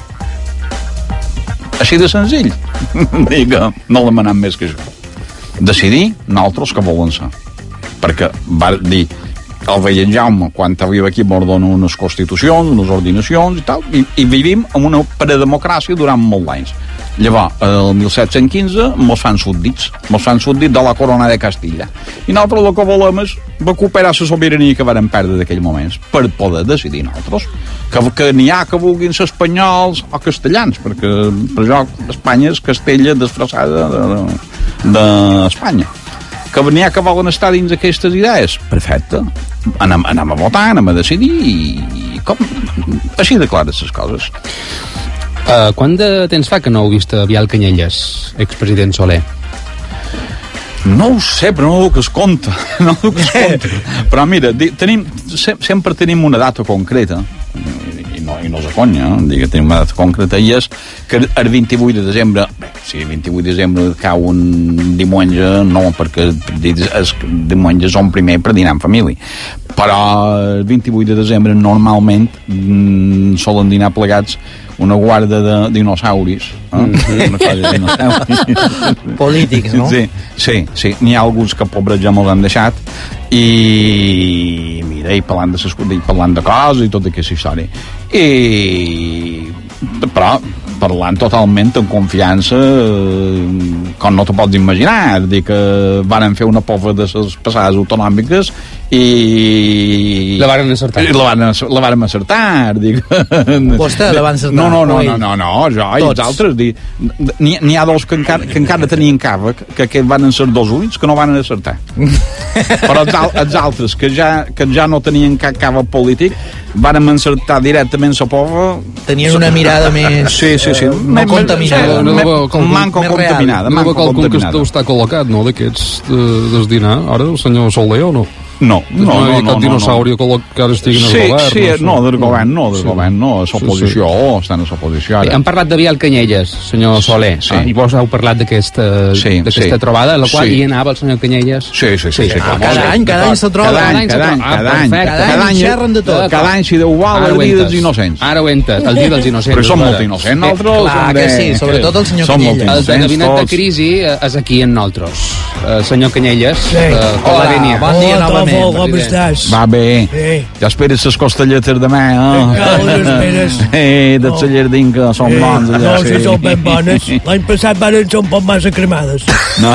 Així de senzill. Dic que no demanant més que això. Decidir nosaltres que volen ser. Perquè va dir el rei en Jaume, quan arriba aquí, ens dona unes constitucions, unes ordinacions i tal, i, i vivim en una predemocràcia durant molts anys. Llavors, el mil set-cents quinze mos fan súbdits, mos fan súbdits de la corona de Castilla. I nosaltres el que volem és recuperar la sobirania que varen perdre d'aquells moments per poder decidir nosaltres. Que, que n'hi ha que vulguin ser espanyols o castellans, perquè per això Espanya és Castella disfressada d'Espanya. Que n'hi ha que volen estar dins aquestes idees, perfecte. Anem, anem a votar, anem a decidir i, i com? Així de clares les coses. Uh, quant de temps fa que no heu vist a Biel Canyelles, expresident Soler? No ho sé, però no ho que es compta. No ho que es compta. Però mira, di, tenim, se, sempre tenim una data concreta, i no, i no és a conya, eh? Dic que tenim una data concreta, i és que el vint-i-vuit de desembre, bé, si el vint-i-vuit de desembre cau un diumenge, no, perquè els diumenges són primer per dinar en família. Però el vint-i-vuit de desembre normalment mm, solen dinar plegats una guarda de dinosauris, eh? Mm-hmm. Una cosa de dinosauris. Polítics, no? Sí, sí, sí. N'hi ha alguns que pobres ja mos han deixat i mira, i parlant de, ses, i parlant de coses i tota aquesta història. I però parlant totalment amb confiança, com no te pots imaginar, dir que varen fer una pova de les passades autonòmiques i... La varen acertar. La varen, la varen acertar, dic. Vostè la van acertar? No, no, no, no, no, no jo i els altres. N'hi ha dos que encara, que encara tenien cava, que, que van ser dos ulls que no van acertar. Però els, els altres, que ja, que ja no tenien cap cava polític, van encertar directament la pova. Tenien una mirada més... Sí, sí, sí. Uh, no contaminada. Manco contaminada. No va qualcun que està col·locat, no, d'aquests del dinar, ara, el senyor Soler, o no? No, no, no, no, no, dinosaurio no. Que ara estiguin sí, al govern. Sí, no, del govern no, del sí. govern no, a l'oposició, sí, sí. Estan a l'oposició ara. Hem parlat de Biel Canyelles, senyor Soler, sí. Ah, i vos heu parlat d'aquesta sí, sí. trobada, en la qual sí. hi anava el senyor Canyelles. Sí, sí, sí. sí, sí. Ah, cada any, cada any se troba. Cada any, cada any, cada any. Cada any xerren de tot. Cada any, si Déu vol, el dia dels innocents. Ara ho entes, el dia dels innocents. Però som molt innocents, nosaltres. Clar que sí, sobretot el senyor Canyelles. El de gabinet de crisi és aquí en nosaltres. Senyor Canyelles, hola, bon dia novament. Va bé, sí. Ja esperes les costelletes demà, eh? Encara les esperes. Eh, de la llardinca, són eh, bons allà. No, si són ben bones. L'any passat van ser un poc massa cremades. No.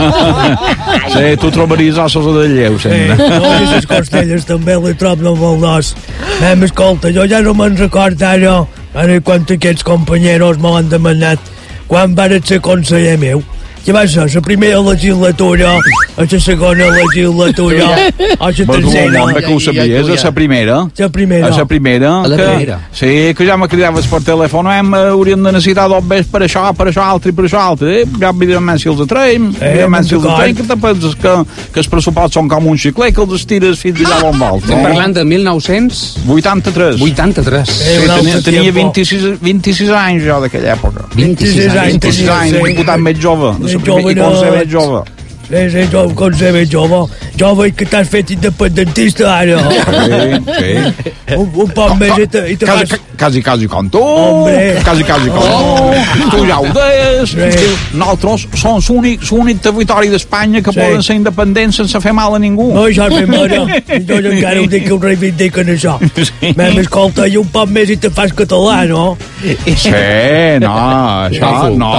Sí, tu trobaries ossos de lleu, sempre. Sí, no, i les costelles també les trobo molt dos. Mem, escolta, jo ja no me'n record ara, ara quan aquests companyeros me l'han demanat, quan van ser conseller meu. Què va ser? La primera legislatura, a la segona legislatura, a la tercera... Home, que ho sabies, a la primera. La primera. A la primera. A la primera. Sí, que ja me cridaves per telèfon, hem, hauríem de necessitar dos bes per això, per això altre i per això altre. Eh? Ja evidentment si els atraïm, evidentment si els atraïm, que te penses que, que els pressupostos són com un xicler, que els estires fins allà on vols. Estem parlant de mil nou-cents vuitanta-tres. vuitanta-tres. Sí, tenia, tenia vint-i-sis, vint-i-sis anys jo d'aquella època. vint-i-sis anys. vint-i-sis anys, diputat més jove. Jove, i conseller jove. Sí, sí, jo, conseller jove. Jo veig que t'has fet independentista ara. Sí, sí. Un, un poc més i te, i te quasi, fas... Quasi, quasi com tu. Hombre. Quasi, quasi com oh. tu. Tu ja ho deies. Sí. Nosaltres som l'únic territori d'Espanya que sí. poden ser independents sense fer mal a ningú. No, això és ben mare. Jo encara ho dic que ho reivindiquen, això. Sí. Mem, escolta, i un poc més i te fas català, no? Sí, no, això, no.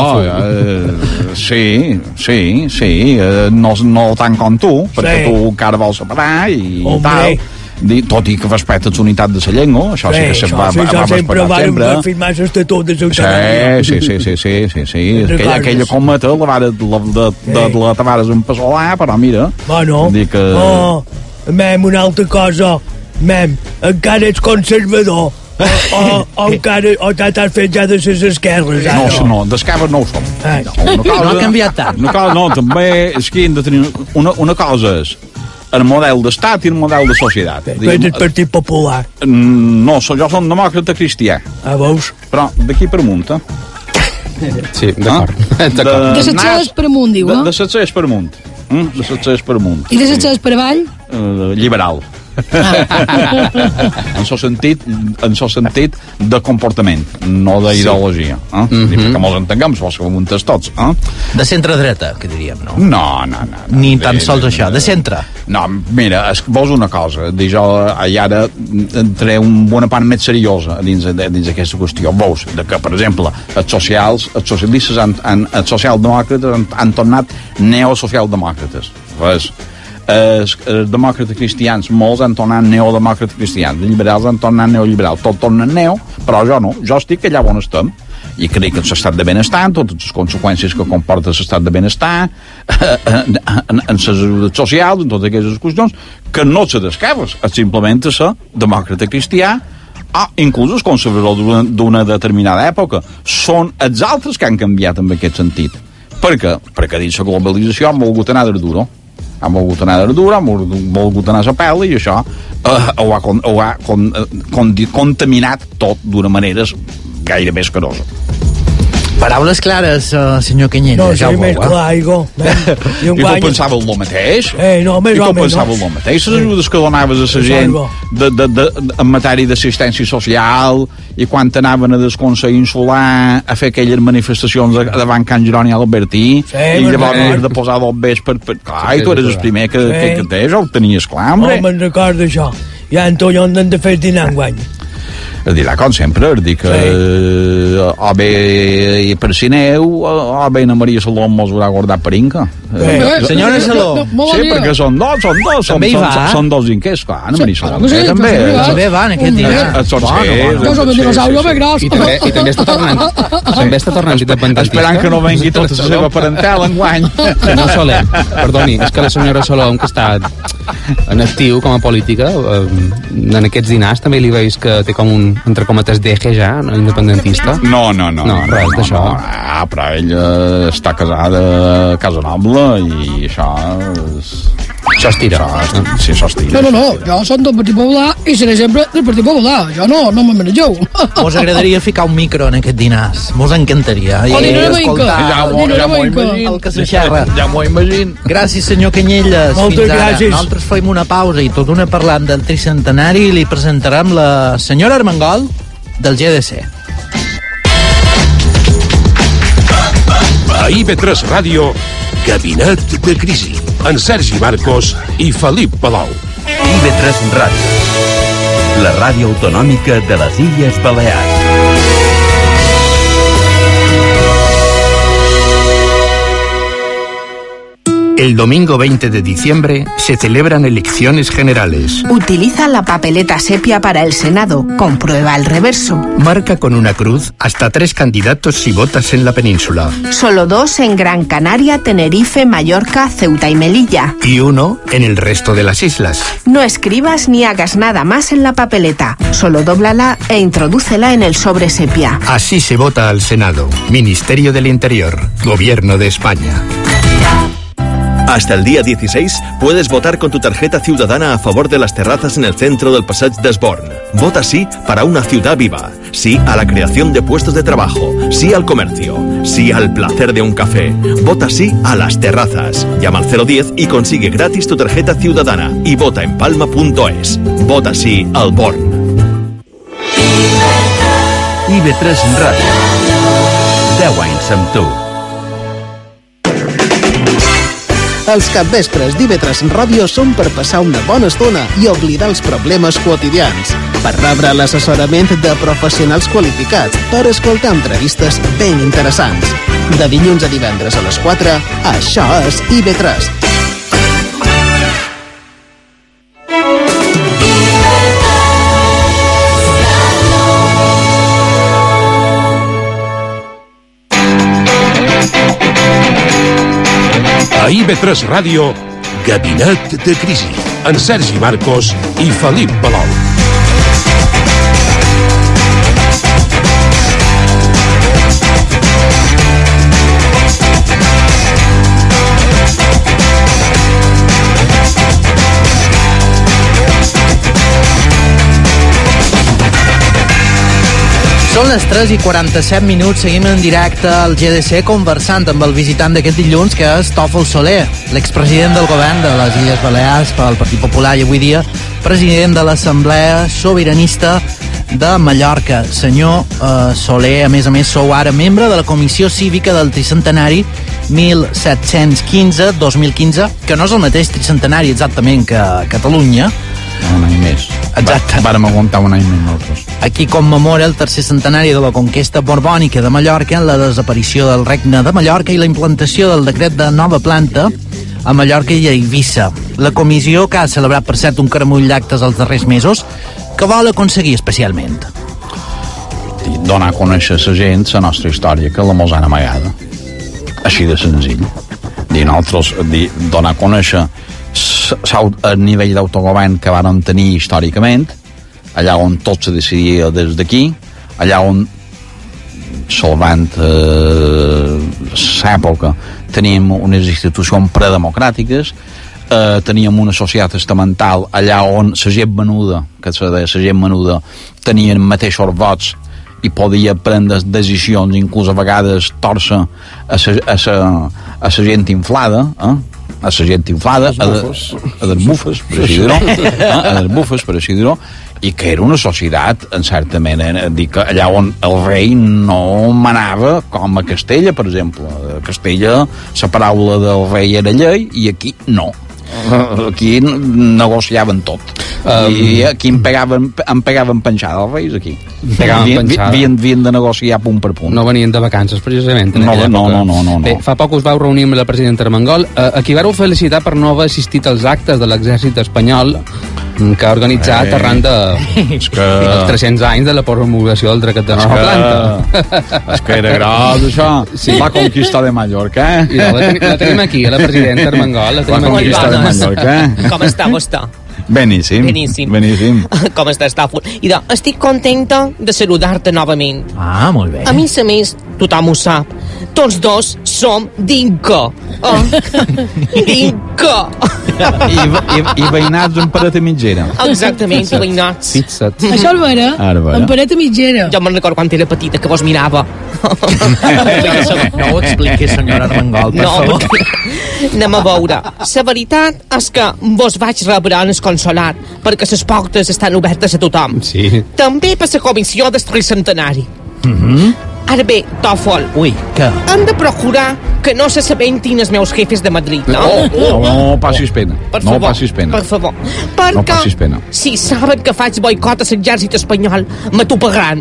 Eh, sí, sí, sí. Eh, no, no tant com tu, perquè sí. tu encara vols separar i Hombre. tal. Tot i que respectes l'unitat de la llengua, això sí, sí que se va, sí, va, va sempre. Va sempre va firmar l'estatut de ciutadania. Sí, sí, sí, sí, sí, sí. Aquella, aquella cometa la vara, la, de, de, de la tavares en passolà, però mira... Bueno, dic que... oh, mem, una altra cosa, mem, encara ets conservador. O, o, o encara o t'has fet ja de les esquerres ara. No, no, d'esquerres no ho som. Eh. No, una cosa, no ha canviat tant. Una cosa, no, també és que hem de tenir una, una cosa és el model d'estat i el model de societat. Tu ets el Partit Popular. No, jo som demòcrata cristià. Ah, veus? Però d'aquí per amunt, eh? Sí, d'acord. De, de les xeles per amunt, diu, eh? De les xeles per amunt. De les xeles per amunt. I de les xeles per avall? Uh, liberal. en el sentit, en el sentit de comportament, no d'ideologia. Eh? Mhm. Que mos entenguem, vols que ho muntes tots. Eh? De centre-dreta, que diríem, no? No, no, no. no. Ni tan De- sols de- això, de centre. No, mira, es, vols una cosa, dir jo i ara entraré una bona part més seriosa dins, de, dins d'aquesta qüestió. Veus de que, per exemple, els socials, els socialistes, han, han, els socialdemòcrates han, han tornat neosocialdemòcrates. Ves? Els, els demòcrates cristians, molts han tornat neodemòcrates cristians, els liberals han tornat neoliberals, tot torna neo, però jo no, jo estic allà on estem, i crec que l'estat de benestar, en totes les conseqüències que comporta l'estat de benestar, en, en, en les ajudes socials, en totes aquestes qüestions, que no se d'esquerres, és simplement ser demòcrata cristià, o inclús els conservadors d'una, d'una determinada època. Són els altres que han canviat en aquest sentit. Per què? Perquè dins la globalització han volgut anar de duro. Han volgut anar de duro, han volgut anar a la pela, i això eh, ho ha, con, ho ha con, con, contaminat tot d'una manera gairebé escarosa. Paraules clares, uh, senyor Canyelles. No, ja soy ho més veu, eh? clar, Igo. I tu pensaves el mateix? Eh, no, més I o tu menys. pensaves el mateix? Les ajudes que donaves a la Pues gent algo. de, de, de, en matèria d'assistència social, i quan anaven a del Consell Insular a fer aquelles manifestacions davant Can Jeroni Albertí, i llavors me'n havies de posar dos bes per... per clar, Sí, i tu eres sí, el primer que, sí. que, que tens, ho tenies clar, No, hombre. me'n recordo això. I Antonio han de fer dinar enguany. Es dirà, com sempre, es dir que sí. o bé per Sineu, o bé na Maria Saló mos haurà guardat per Inca. Eh, senyora Saló. No, no, Sí, no, perquè són dos, són dos, són, També hi són, va? són, són dos inquers, clar, na Maria Saló. que sí, Eh, també. que sí, eh, També va en aquest dinar. eh, Són Bueno, sí, bueno. Jo som el dinosaurio més gros. I també, i també està tornant, també està tornant independentista. Esperant que no vengui tota la seva parentela enguany. No solem, perdoni, és que la senyora Salom, que està en actiu com a política, eh, en aquests dinars també li veus que té com un, entre cometes, deje ja, no, independentista. No, no, no. No, res d'això. No, ah, però ella està casada a Casa Noble i això és... Això es tira. Això, sí, això es tira. No, no, no, jo som del Partit Popular i seré sempre del Partit Popular. Jo no, no me manegeu. Mos agradaria ficar un micro en aquest dinars. Mos encantaria. O ni una mica. Ja m'ho Ni una ja m'ho mica. imagino. El que se xerra. Ja m'ho imagino. Gràcies, senyor Canyelles. Moltes Fins ara. gràcies. Nosaltres fem una pausa i tot una parlant del tricentenari i li presentarem la senyora Armengol del G D C. A I B tres Ràdio, Gabinet de Crisi, en Sergi Marcos i Felip Palau. I B tres Ràdio, la ràdio autonòmica de les Illes Balears. El domingo veinte de diciembre se celebran elecciones generales. Utiliza la papeleta sepia para el Senado. Comprueba el reverso. Marca con una cruz hasta tres candidatos si votas en la península. Solo dos en Gran Canaria, Tenerife, Mallorca, Ceuta y Melilla. Y uno en el resto de las islas. No escribas ni hagas nada más en la papeleta. Solo dóblala e introdúcela en el sobre sepia. Así se vota al Senado. Ministerio del Interior. Gobierno de España. Hasta el día dieciséis puedes votar con tu tarjeta ciudadana a favor de las terrazas en el centro del Passeig d'Esborn. Vota sí para una ciudad viva. Sí a la creación de puestos de trabajo. Sí al comercio. Sí al placer de un café. Vota sí a las terrazas. Llama al cero diez y consigue gratis tu tarjeta ciudadana. Y vota en palma punto es. Vota sí al Born. I B tres Ràdio. deu anys amb tu. Els capvespres d'I B tres Ràdio són per passar una bona estona i oblidar els problemes quotidians, per rebre l'assessorament de professionals qualificats, per escoltar entrevistes ben interessants. De dilluns a divendres a les quatre, això és I B tres. A I B tres Ràdio, Gabinet de Crisi, en Sergi Marcos i Felip Palau. Són Són les tres i quaranta-set minuts, seguim en directe al G D C conversant amb el visitant d'aquest dilluns, que és Tòfol Soler, l'expresident del govern de les Illes Balears pel Partit Popular i avui dia president de l'Assemblea Sobiranista de Mallorca. Senyor eh, Soler, a més a més, sou ara membre de la Comissió Cívica del Tricentenari mil set-cents quinze dos mil quinze, que no és el mateix tricentenari exactament que Catalunya. Un any més. Exacte. Vàrem aguantar un any més nosaltres. Aquí commemora el tercer centenari de la conquesta borbònica de Mallorca, la desaparició del Regne de Mallorca i la implantació del decret de nova planta a Mallorca i a Eivissa. La comissió, que ha celebrat per cert un caramull d'actes els darrers mesos, que vol aconseguir especialment? Donar a conèixer a la gent la nostra història, que la mos han amagada. Així de senzill. Dir nosaltres, dir, donar a conèixer el nivell d'autogovern que vàrem tenir històricament, allà on tot se decidia des d'aquí, allà on, salvant eh, l'època, teníem unes institucions predemocràtiques, eh, teníem una societat estamental allà on la gent menuda, que se deia la gent menuda, tenien mateixos vots i podia prendre decisions, inclús a vegades torça a la gent inflada, eh? a la gent inflada, a, de, a les bufes, per així dir-ho, eh? a les bufes, per així dir-ho, i que era una societat, en certa manera, dir que allà on el rei no manava, com a Castella, per exemple. A Castella, la paraula del rei era llei, i aquí no. Aquí negociaven tot. Um, I aquí em pegaven, em pegaven penjada els reis, aquí. Havien de negociar punt per punt. No venien de vacances, precisament. No, no, no, no, no. Bé, fa poc us vau reunir amb la presidenta Armengol, a, a qui vau felicitar per no haver assistit als actes de l'exèrcit espanyol que ha organitzat eh, arran de que... tres-cents anys de la promulgació del decret de nova planta. És que era gros, això. Sí. La conquista de Mallorca, eh? I la, ten la tenim aquí, la presidenta Armengol. La, la conquista de Mallorca. Com està vostè? Beníssim. Beníssim. Beníssim. Com estàs, Tòfol? I de, estic contenta de saludar-te novament. Ah, molt bé. A més a més, tothom ho sap, tots dos som d'Inca. Oh. D'Inca. I, i, I veïnats en paret a mitgera. Exactament, i veïnats. Fixa't. Això és vera, en paret a mitgera. Jo me'n recordo quan era petita, que vos mirava. No ho expliqui, senyora Armengol, per no, favor. Perquè, anem a veure. La veritat és que vos vaig rebre en el consolat, perquè les portes estan obertes a tothom. Sí. També per la comissió del tricentenari. Mhm. Ara bé, Tòfol. Ui, què? Hem de procurar que no se sabentin els meus jefes de Madrid, no? No, no, no passis pena. Per no favor, passis pena. Per favor. Perquè, no passis pena. Si saben que faig boicot a l'exèrcit espanyol, m'atuparan.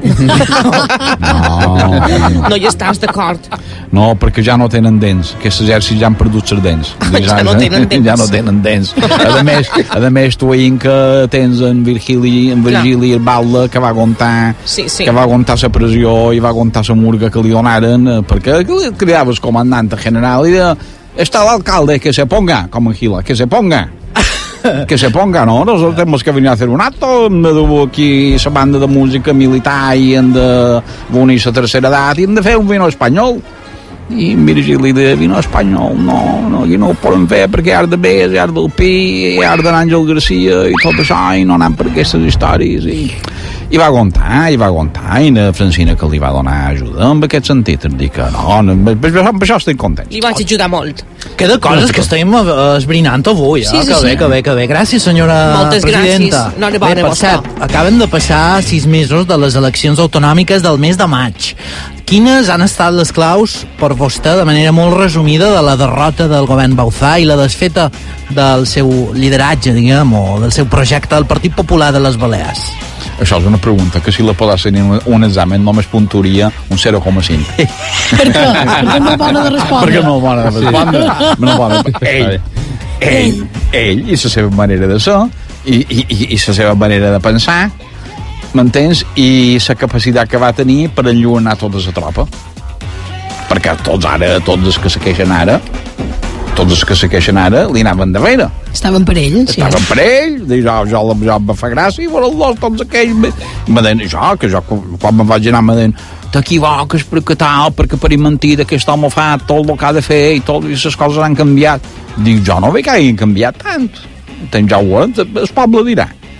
No. No hi estàs d'acord? No, perquè ja no tenen dents. Aquests exèrcits ja han perdut les dents. Ja no tenen dents. Ja no tenen dents. A més, a més tu veient que tens en Virgili, en Virgili el Balda, que va aguantar, sí, sí. que va aguantar la pressió i va aguantar la murga que li donaren, perquè li cridaves comandante general i de, está el alcalde, que se ponga, com en Gila, que se ponga. Que se ponga, ¿no? Nosotros tenemos que venir a hacer un acto, hem de dur aquí la banda de música militar i hem de unir la tercera edat i hem de fer un vino espanyol. I en Virgili de vino espanyol, no, no, i no ho poden fer perquè hi ha de Bes, hi ha del Pi, hi ha de l'Àngel Garcia i tot això, i no anem per aquestes històries. I, i va aguantar, i va aguantar, i la Francina que li va donar ajuda en aquest sentit, em dic que no, no per, per això estic content. Li vaig ajudar molt. Que de coses que estem esbrinant avui, eh? Sí, sí, que bé, sí. que bé, que bé. Gràcies, senyora Moltes presidenta. gràcies. No, bé, per cert, acaben de passar sis mesos de les eleccions autonòmiques del mes de maig. Quines han estat les claus per vostè, de manera molt resumida, de la derrota del govern Bauzá i la desfeta del seu lideratge, diguem, o del seu projecte del Partit Popular de les Balears? Això és una pregunta que si la podàs tenir en un examen només puntuaria un zero coma cinc. Per què? Perquè no bona de respondre. Perquè no bona de respondre. No bona. Ell, ell, ell, i la seva manera de ser, i, i, i la seva manera de pensar, m'entens? I la capacitat que va tenir per enlluanar tota la tropa. Perquè tots ara, tots els que se queixen ara, tots els que se queixen ara li anaven darrere. Estaven per ell, sí. Estaven per ell, i jo, jo, jo em va fer gràcia, i bueno, els tots aquells... Me deien, jo, que jo, quan me'n vaig anar, me deien, t'equivoques perquè tal, perquè per mentida aquest home fa tot el que ha de fer i tot, i les coses han canviat. Dic, jo no veig que hagin canviat tant. Tens ja ho, el poble dirà.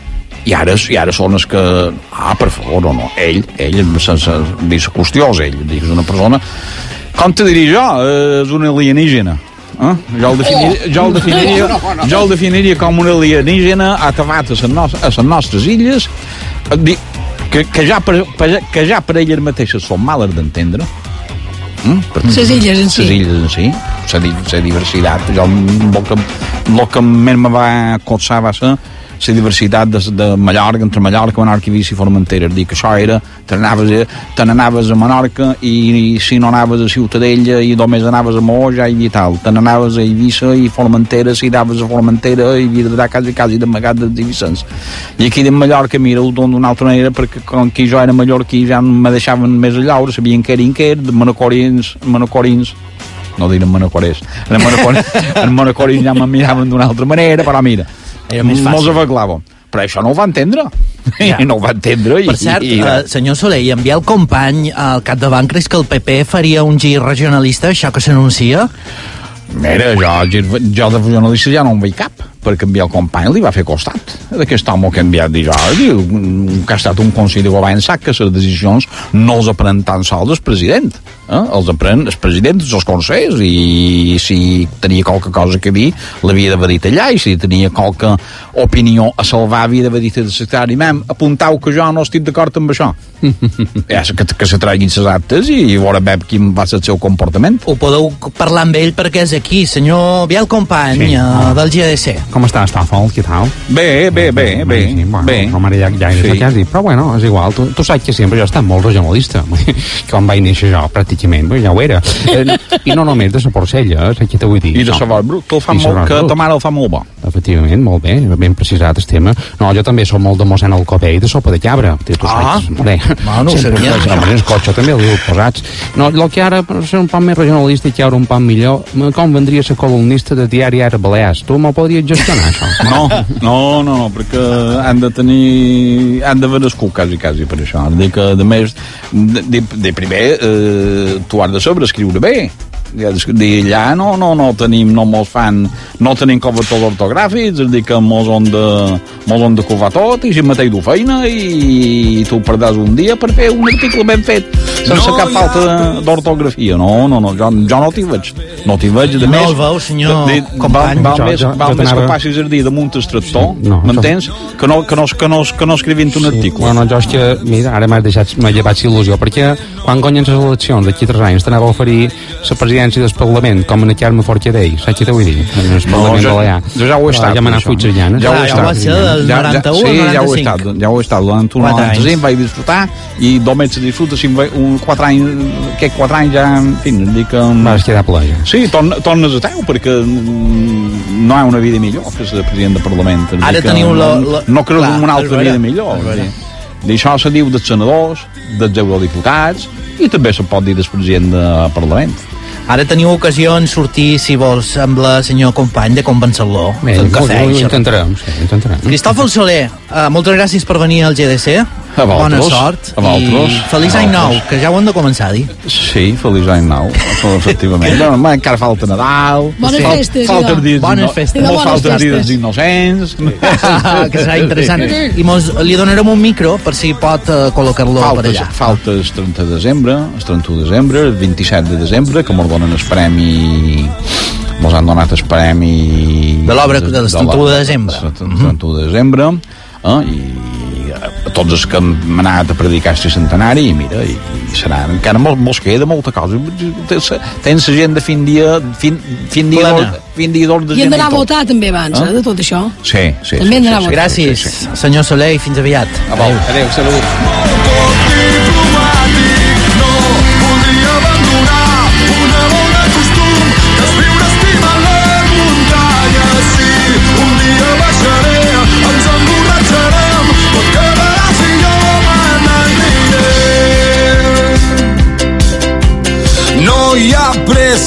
i ara, i ara són els que... Ah, per favor, no, no. Ell, ell, sense dir la qüestió, ell, és una persona... Com te diria jo? És un alienígena. Eh? Jo, el definiria, oh. jo, el definiria, no, no, no. jo el definiria com un alienígena atavat a les no, nostres illes, que, que, ja per, que ja per elles mateixes són males d'entendre. Mm? Les illes en si. Les illes en si. La diversitat. Jo, el que, el que més me va cotsar va ser la diversitat de, de Mallorca, entre Mallorca, Menorca, Eivissa i Formentera. És dir, que això era, te n'anaves, te n'anaves a Menorca i, i si no anaves a Ciutadella i només anaves a Moja i tal. Te n'anaves a Eivissa i Formentera, si anaves a Formentera i havia d'anar quasi, quasi d'amagat dels Eivissens. I aquí de Mallorca, mira, ho dono d'una altra manera, perquè com que jo era mallorquí ja me deixaven més a llaure, sabien que era inquer, de manacorins, manacorins, no diren manacorers, en manacorins ja me miraven d'una altra manera, però mira, era més fàcil. Mos aveclàvem. Però això no ho va entendre. Ja. No ho va entendre. Per cert, i, i... Uh, senyor Soler, i enviar el company al capdavant, creus que el P P faria un gir regionalista, això que s'anuncia? Mira, jo, jo de regionalista ja no en veig cap, perquè enviar el company li va fer costat d'aquest home que ha enviat jo, diu, que ha estat un consell de govern sap que les decisions no els aprenen tan sols el president, eh? Els aprenen els presidents, els consells, i si tenia qualque cosa que dir l'havia d'haver dit allà, i si tenia qualque opinió a salvar havia d'haver dit al secretari, mem, apuntau que jo no estic d'acord amb això. Ja, que, que se traguin les actes i veurem quin va ser el seu comportament. Ho podeu parlar amb ell perquè és aquí, senyor Biel Company, sí. uh, del G D C. Com està, Estàfol? Què tal? Bé, bé, bé, bé. Sí, bueno, bé. No m'ha ja, ja sí. Has dit, però bueno, és igual. Tu, tu saps que sempre jo he estat molt regionalista. Quan vaig néixer jo, pràcticament, ja ho era. Eh, I no només de la Porcella, saps què t'ho vull dir? I de la Brut, que, que ta mare el fa molt bo. Efectivament, molt bé, ben precisat el tema. No, jo també soc molt de mossèn al copè i de sopa de cabra. Tu ah, saps, bé. No, no ho sabia. El cotxe també el diu posats. No, el que ara, per ser un poc més regionalista i que ara un poc millor, me convendria ser columnista de diari Ara Balears. Tu m'ho podries gestionar, això? No, no, no, no, perquè han de tenir... han d'haver nascut quasi, quasi per això. De que, de més, de, de, de primer, eh, tu has de saber escriure bé. D'allà no, no, no tenim, no mos fan, no tenim correctors ortogràfics, és dir que mos han de, mos han de covar tot i si mateix du feina i tu perdàs un dia per fer un article ben fet sense no, cap falta d'ortografia. No, no, no, jo, jo no t'hi veig. No t'hi veig, de no més... No el veu, senyor de, de, company. Val, val més, val més que passis el dia damunt el tractor, no, m'entens? Que no, que no, que no, que no escrivint un article. Sí, bueno, jo és que, mira, ara m'has deixat, m'ha llevat il·lusió, perquè quan guanyen les eleccions d'aquí tres anys t'anava a oferir la presidència del Parlament, com en el Carme Forcadell, saps què t'ho vull dir? En el Parlament no, balear. Jo ja ho he estat. Ja m'ha anat fuig llanes. Ja ho he estat. Ja del noranta-u sí, al noranta-cinc. Ja ho he estat, ja ho he estat. Durant un noranta-cinc vaig disfrutar i només se disfruta si un quatre anys, que quatre anys ja, en fi, dic que... Vas quedar ple, ja. Sí, tornes a teu, perquè no hi ha una vida millor que ser president del Parlament. Ara teniu la... No creu en una altra vida millor. D'això se diu dels senadors, dels eurodiputats, i també se pot dir del president del Parlament. Ara teniu ocasió en sortir, si vols, amb la senyor company de convencer-lo. Bé, ho, ho intentarem, sí, intentarem. Cristòfol Soler, uh, moltes gràcies per venir al G D C. A Bona sort. A I feliç any nou, que ja ho hem de començar a dir. Sí, feliç any nou, efectivament. No, encara falta Nadal. Bones fal, festes. Falta el dia bones festes. Molt falta el dia dels innocents. Que serà interessant. I mos, li donarem un micro per si pot uh, col·locar-lo per allà. Falta el trenta de desembre, el trenta-u de desembre, el vint-i-set de desembre, que mos donen el premi... Mos han donat el premi... De l'obra del trenta-u de desembre. El trenta-u de desembre, eh, i a tots els que hem anat a predicar este centenari i mira, i, i serà, encara mos, mos queda molta cosa. Tens la gent de fin dia fin, fin dia d'or, fin dia d'or de gent i hem d'anar a votar també abans, eh? De tot això sí, sí, també hem d'anar sí, a votar. Gràcies, sí, sí. senyor Soler, i fins aviat. Adéu, adéu, salut. No hi ha pressa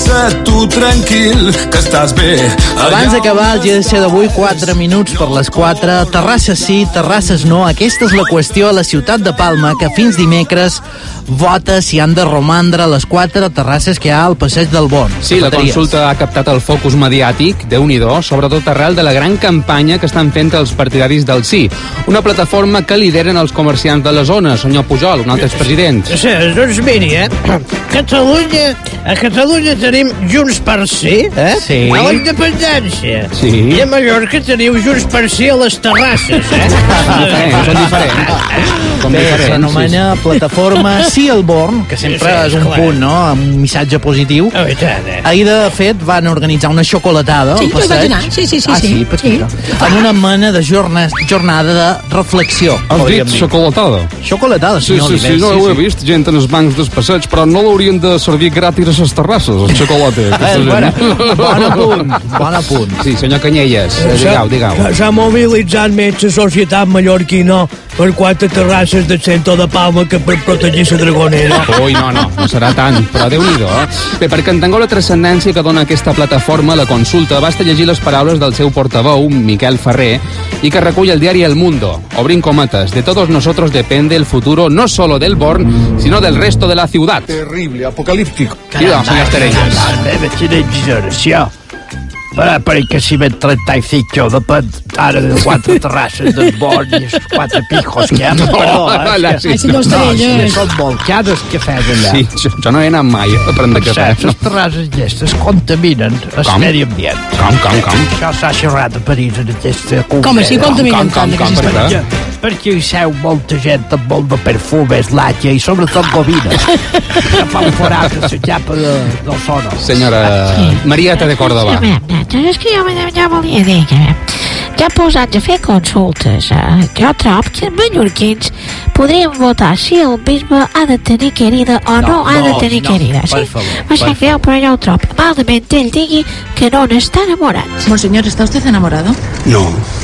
posa't tu tranquil, que estàs bé. Abans d'acabar el G D C d'avui, quatre minuts per les quatre. Terrasses sí, terrasses no. Aquesta és la qüestió a la ciutat de Palma, que fins dimecres vota si han de romandre les quatre terrasses que hi ha al passeig del Born. Sí, la consulta ha captat el focus mediàtic, Déu-n'hi-do, sobretot arrel de la gran campanya que estan fent els partidaris del sí. Una plataforma que lideren els comerciants de la zona, senyor Pujol, un altre expresident. Sí, doncs miri, eh? Catalunya, a Catalunya tenim Junts per Sí, eh? Sí. A la independència. Sí. I a Mallorca teniu Junts per Sí a les terrasses, eh? Diferents, són diferents. Són Bé, diferents, s'anomena sí, sí. plataforma Sí al Born, que sempre Sí, sí, és un clar. punt, no?, amb un missatge positiu. Oh, i tant, eh? Ahir, de fet, van organitzar una xocolatada Sí, al jo hi vaig passeig. anar. Sí, sí, sí, Ah, sí. sí, petita. En una mena de jorna, jornada de reflexió. Has podríem dit dir. xocolatada? Xocolatada, Sí, senyor sí, sí, Oliver, no, sí, ho he sí. vist, gent en els bancs del passeig, però no l'haurien de servir gratis a les terrasses, el xocolata. Eh, bueno, bon apunt, bon apunt. Sí, senyor Canyelles, eh, digueu, digueu. S'ha mobilitzat més la societat mallorquina per quatre terrasses del centre de Palma que per protegir la dragonera. Ui, no, no, no serà tant, però Déu-n'hi-do, eh? Bé, perquè entengueu la transcendència que dona aquesta plataforma, la consulta, basta llegir les paraules del seu portaveu, Miquel Ferrer, i que recull el diari El Mundo. Obrin cometes, de todos nosotros depende el futuro no solo del Born, sino del resto de la ciudad. Terrible, apocalíptico. Cuidado, senyor Esterelles. Quina exageració. Però perquè si ven trenta-cinc depèn ara de quatre terrasses del Born i els quatre pijos que hi ha. No, Perdó, hola, és sí. que... Ai, senyor No, Esterelles. sí, són molt cares cafès allà. Sí, jo, jo no he anat mai a prendre Per cafè. cert, les terrasses aquestes contaminen el Com? medi ambient. Com, com, com? Això s'ha xerrat a París en aquesta congrés. Com així contaminen tant, com, aquesta per història? què? Perquè hi seu molta gent amb molt de perfumes, latxa i sobretot govina. Que fa un forat a la xapa de, del sono. Senyora Marieta de Córdoba. És que jo, jo volia dir que ja posats a fer consultes, eh? Jo trobo que els mallorquins podríem votar si el bisbe ha de tenir querida o no, No, ha de no, tenir no, querida, per sí? favor, Me sap per greu, però jo ho trobo malament ell digui que no n'està enamorat. Monseñor, ¿está usted enamorado? No.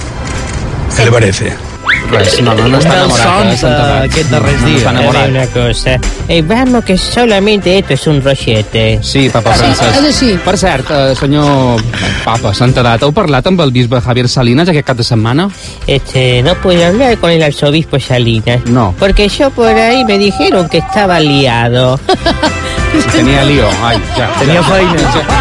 ¿Qué le parece? Pues no, no, no està Els enamorat. sons eh, Santa Gat. d'aquest darrers No dies. està A ver enamorat. una cosa. Eh, vamos, que solamente esto es un rochete. Sí, papa Sí, Francesc. és així. Per cert, eh, senyor Papa Santedat, heu parlat amb el bisbe Javier Salinas aquest cap de setmana? Este, no puedo hablar con el arzobispo Salinas. No. Porque yo por ahí me dijeron que estaba liado. Tenia lío. Ai, ja. Tenia feina.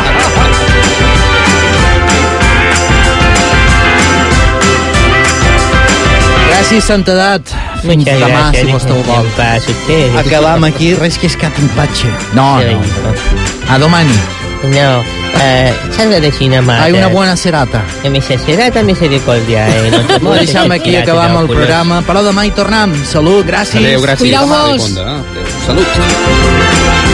Gràcies, Santedat. Fins Muchas demà, gracias. si vostè ho vol. Paz, ustedes. Acabam aquí, res que es cap empatxe. No, no. A domani. No, eh, salga de Sinamata. Hay una buena serata. Que mi serata misericordia. Eh, no te Ho puedo deixem decir aquí, que acabam el oculos. programa, però demà hi tornem. Salut, gràcies. Adéu, gràcies. Cuideu-vos. Salut.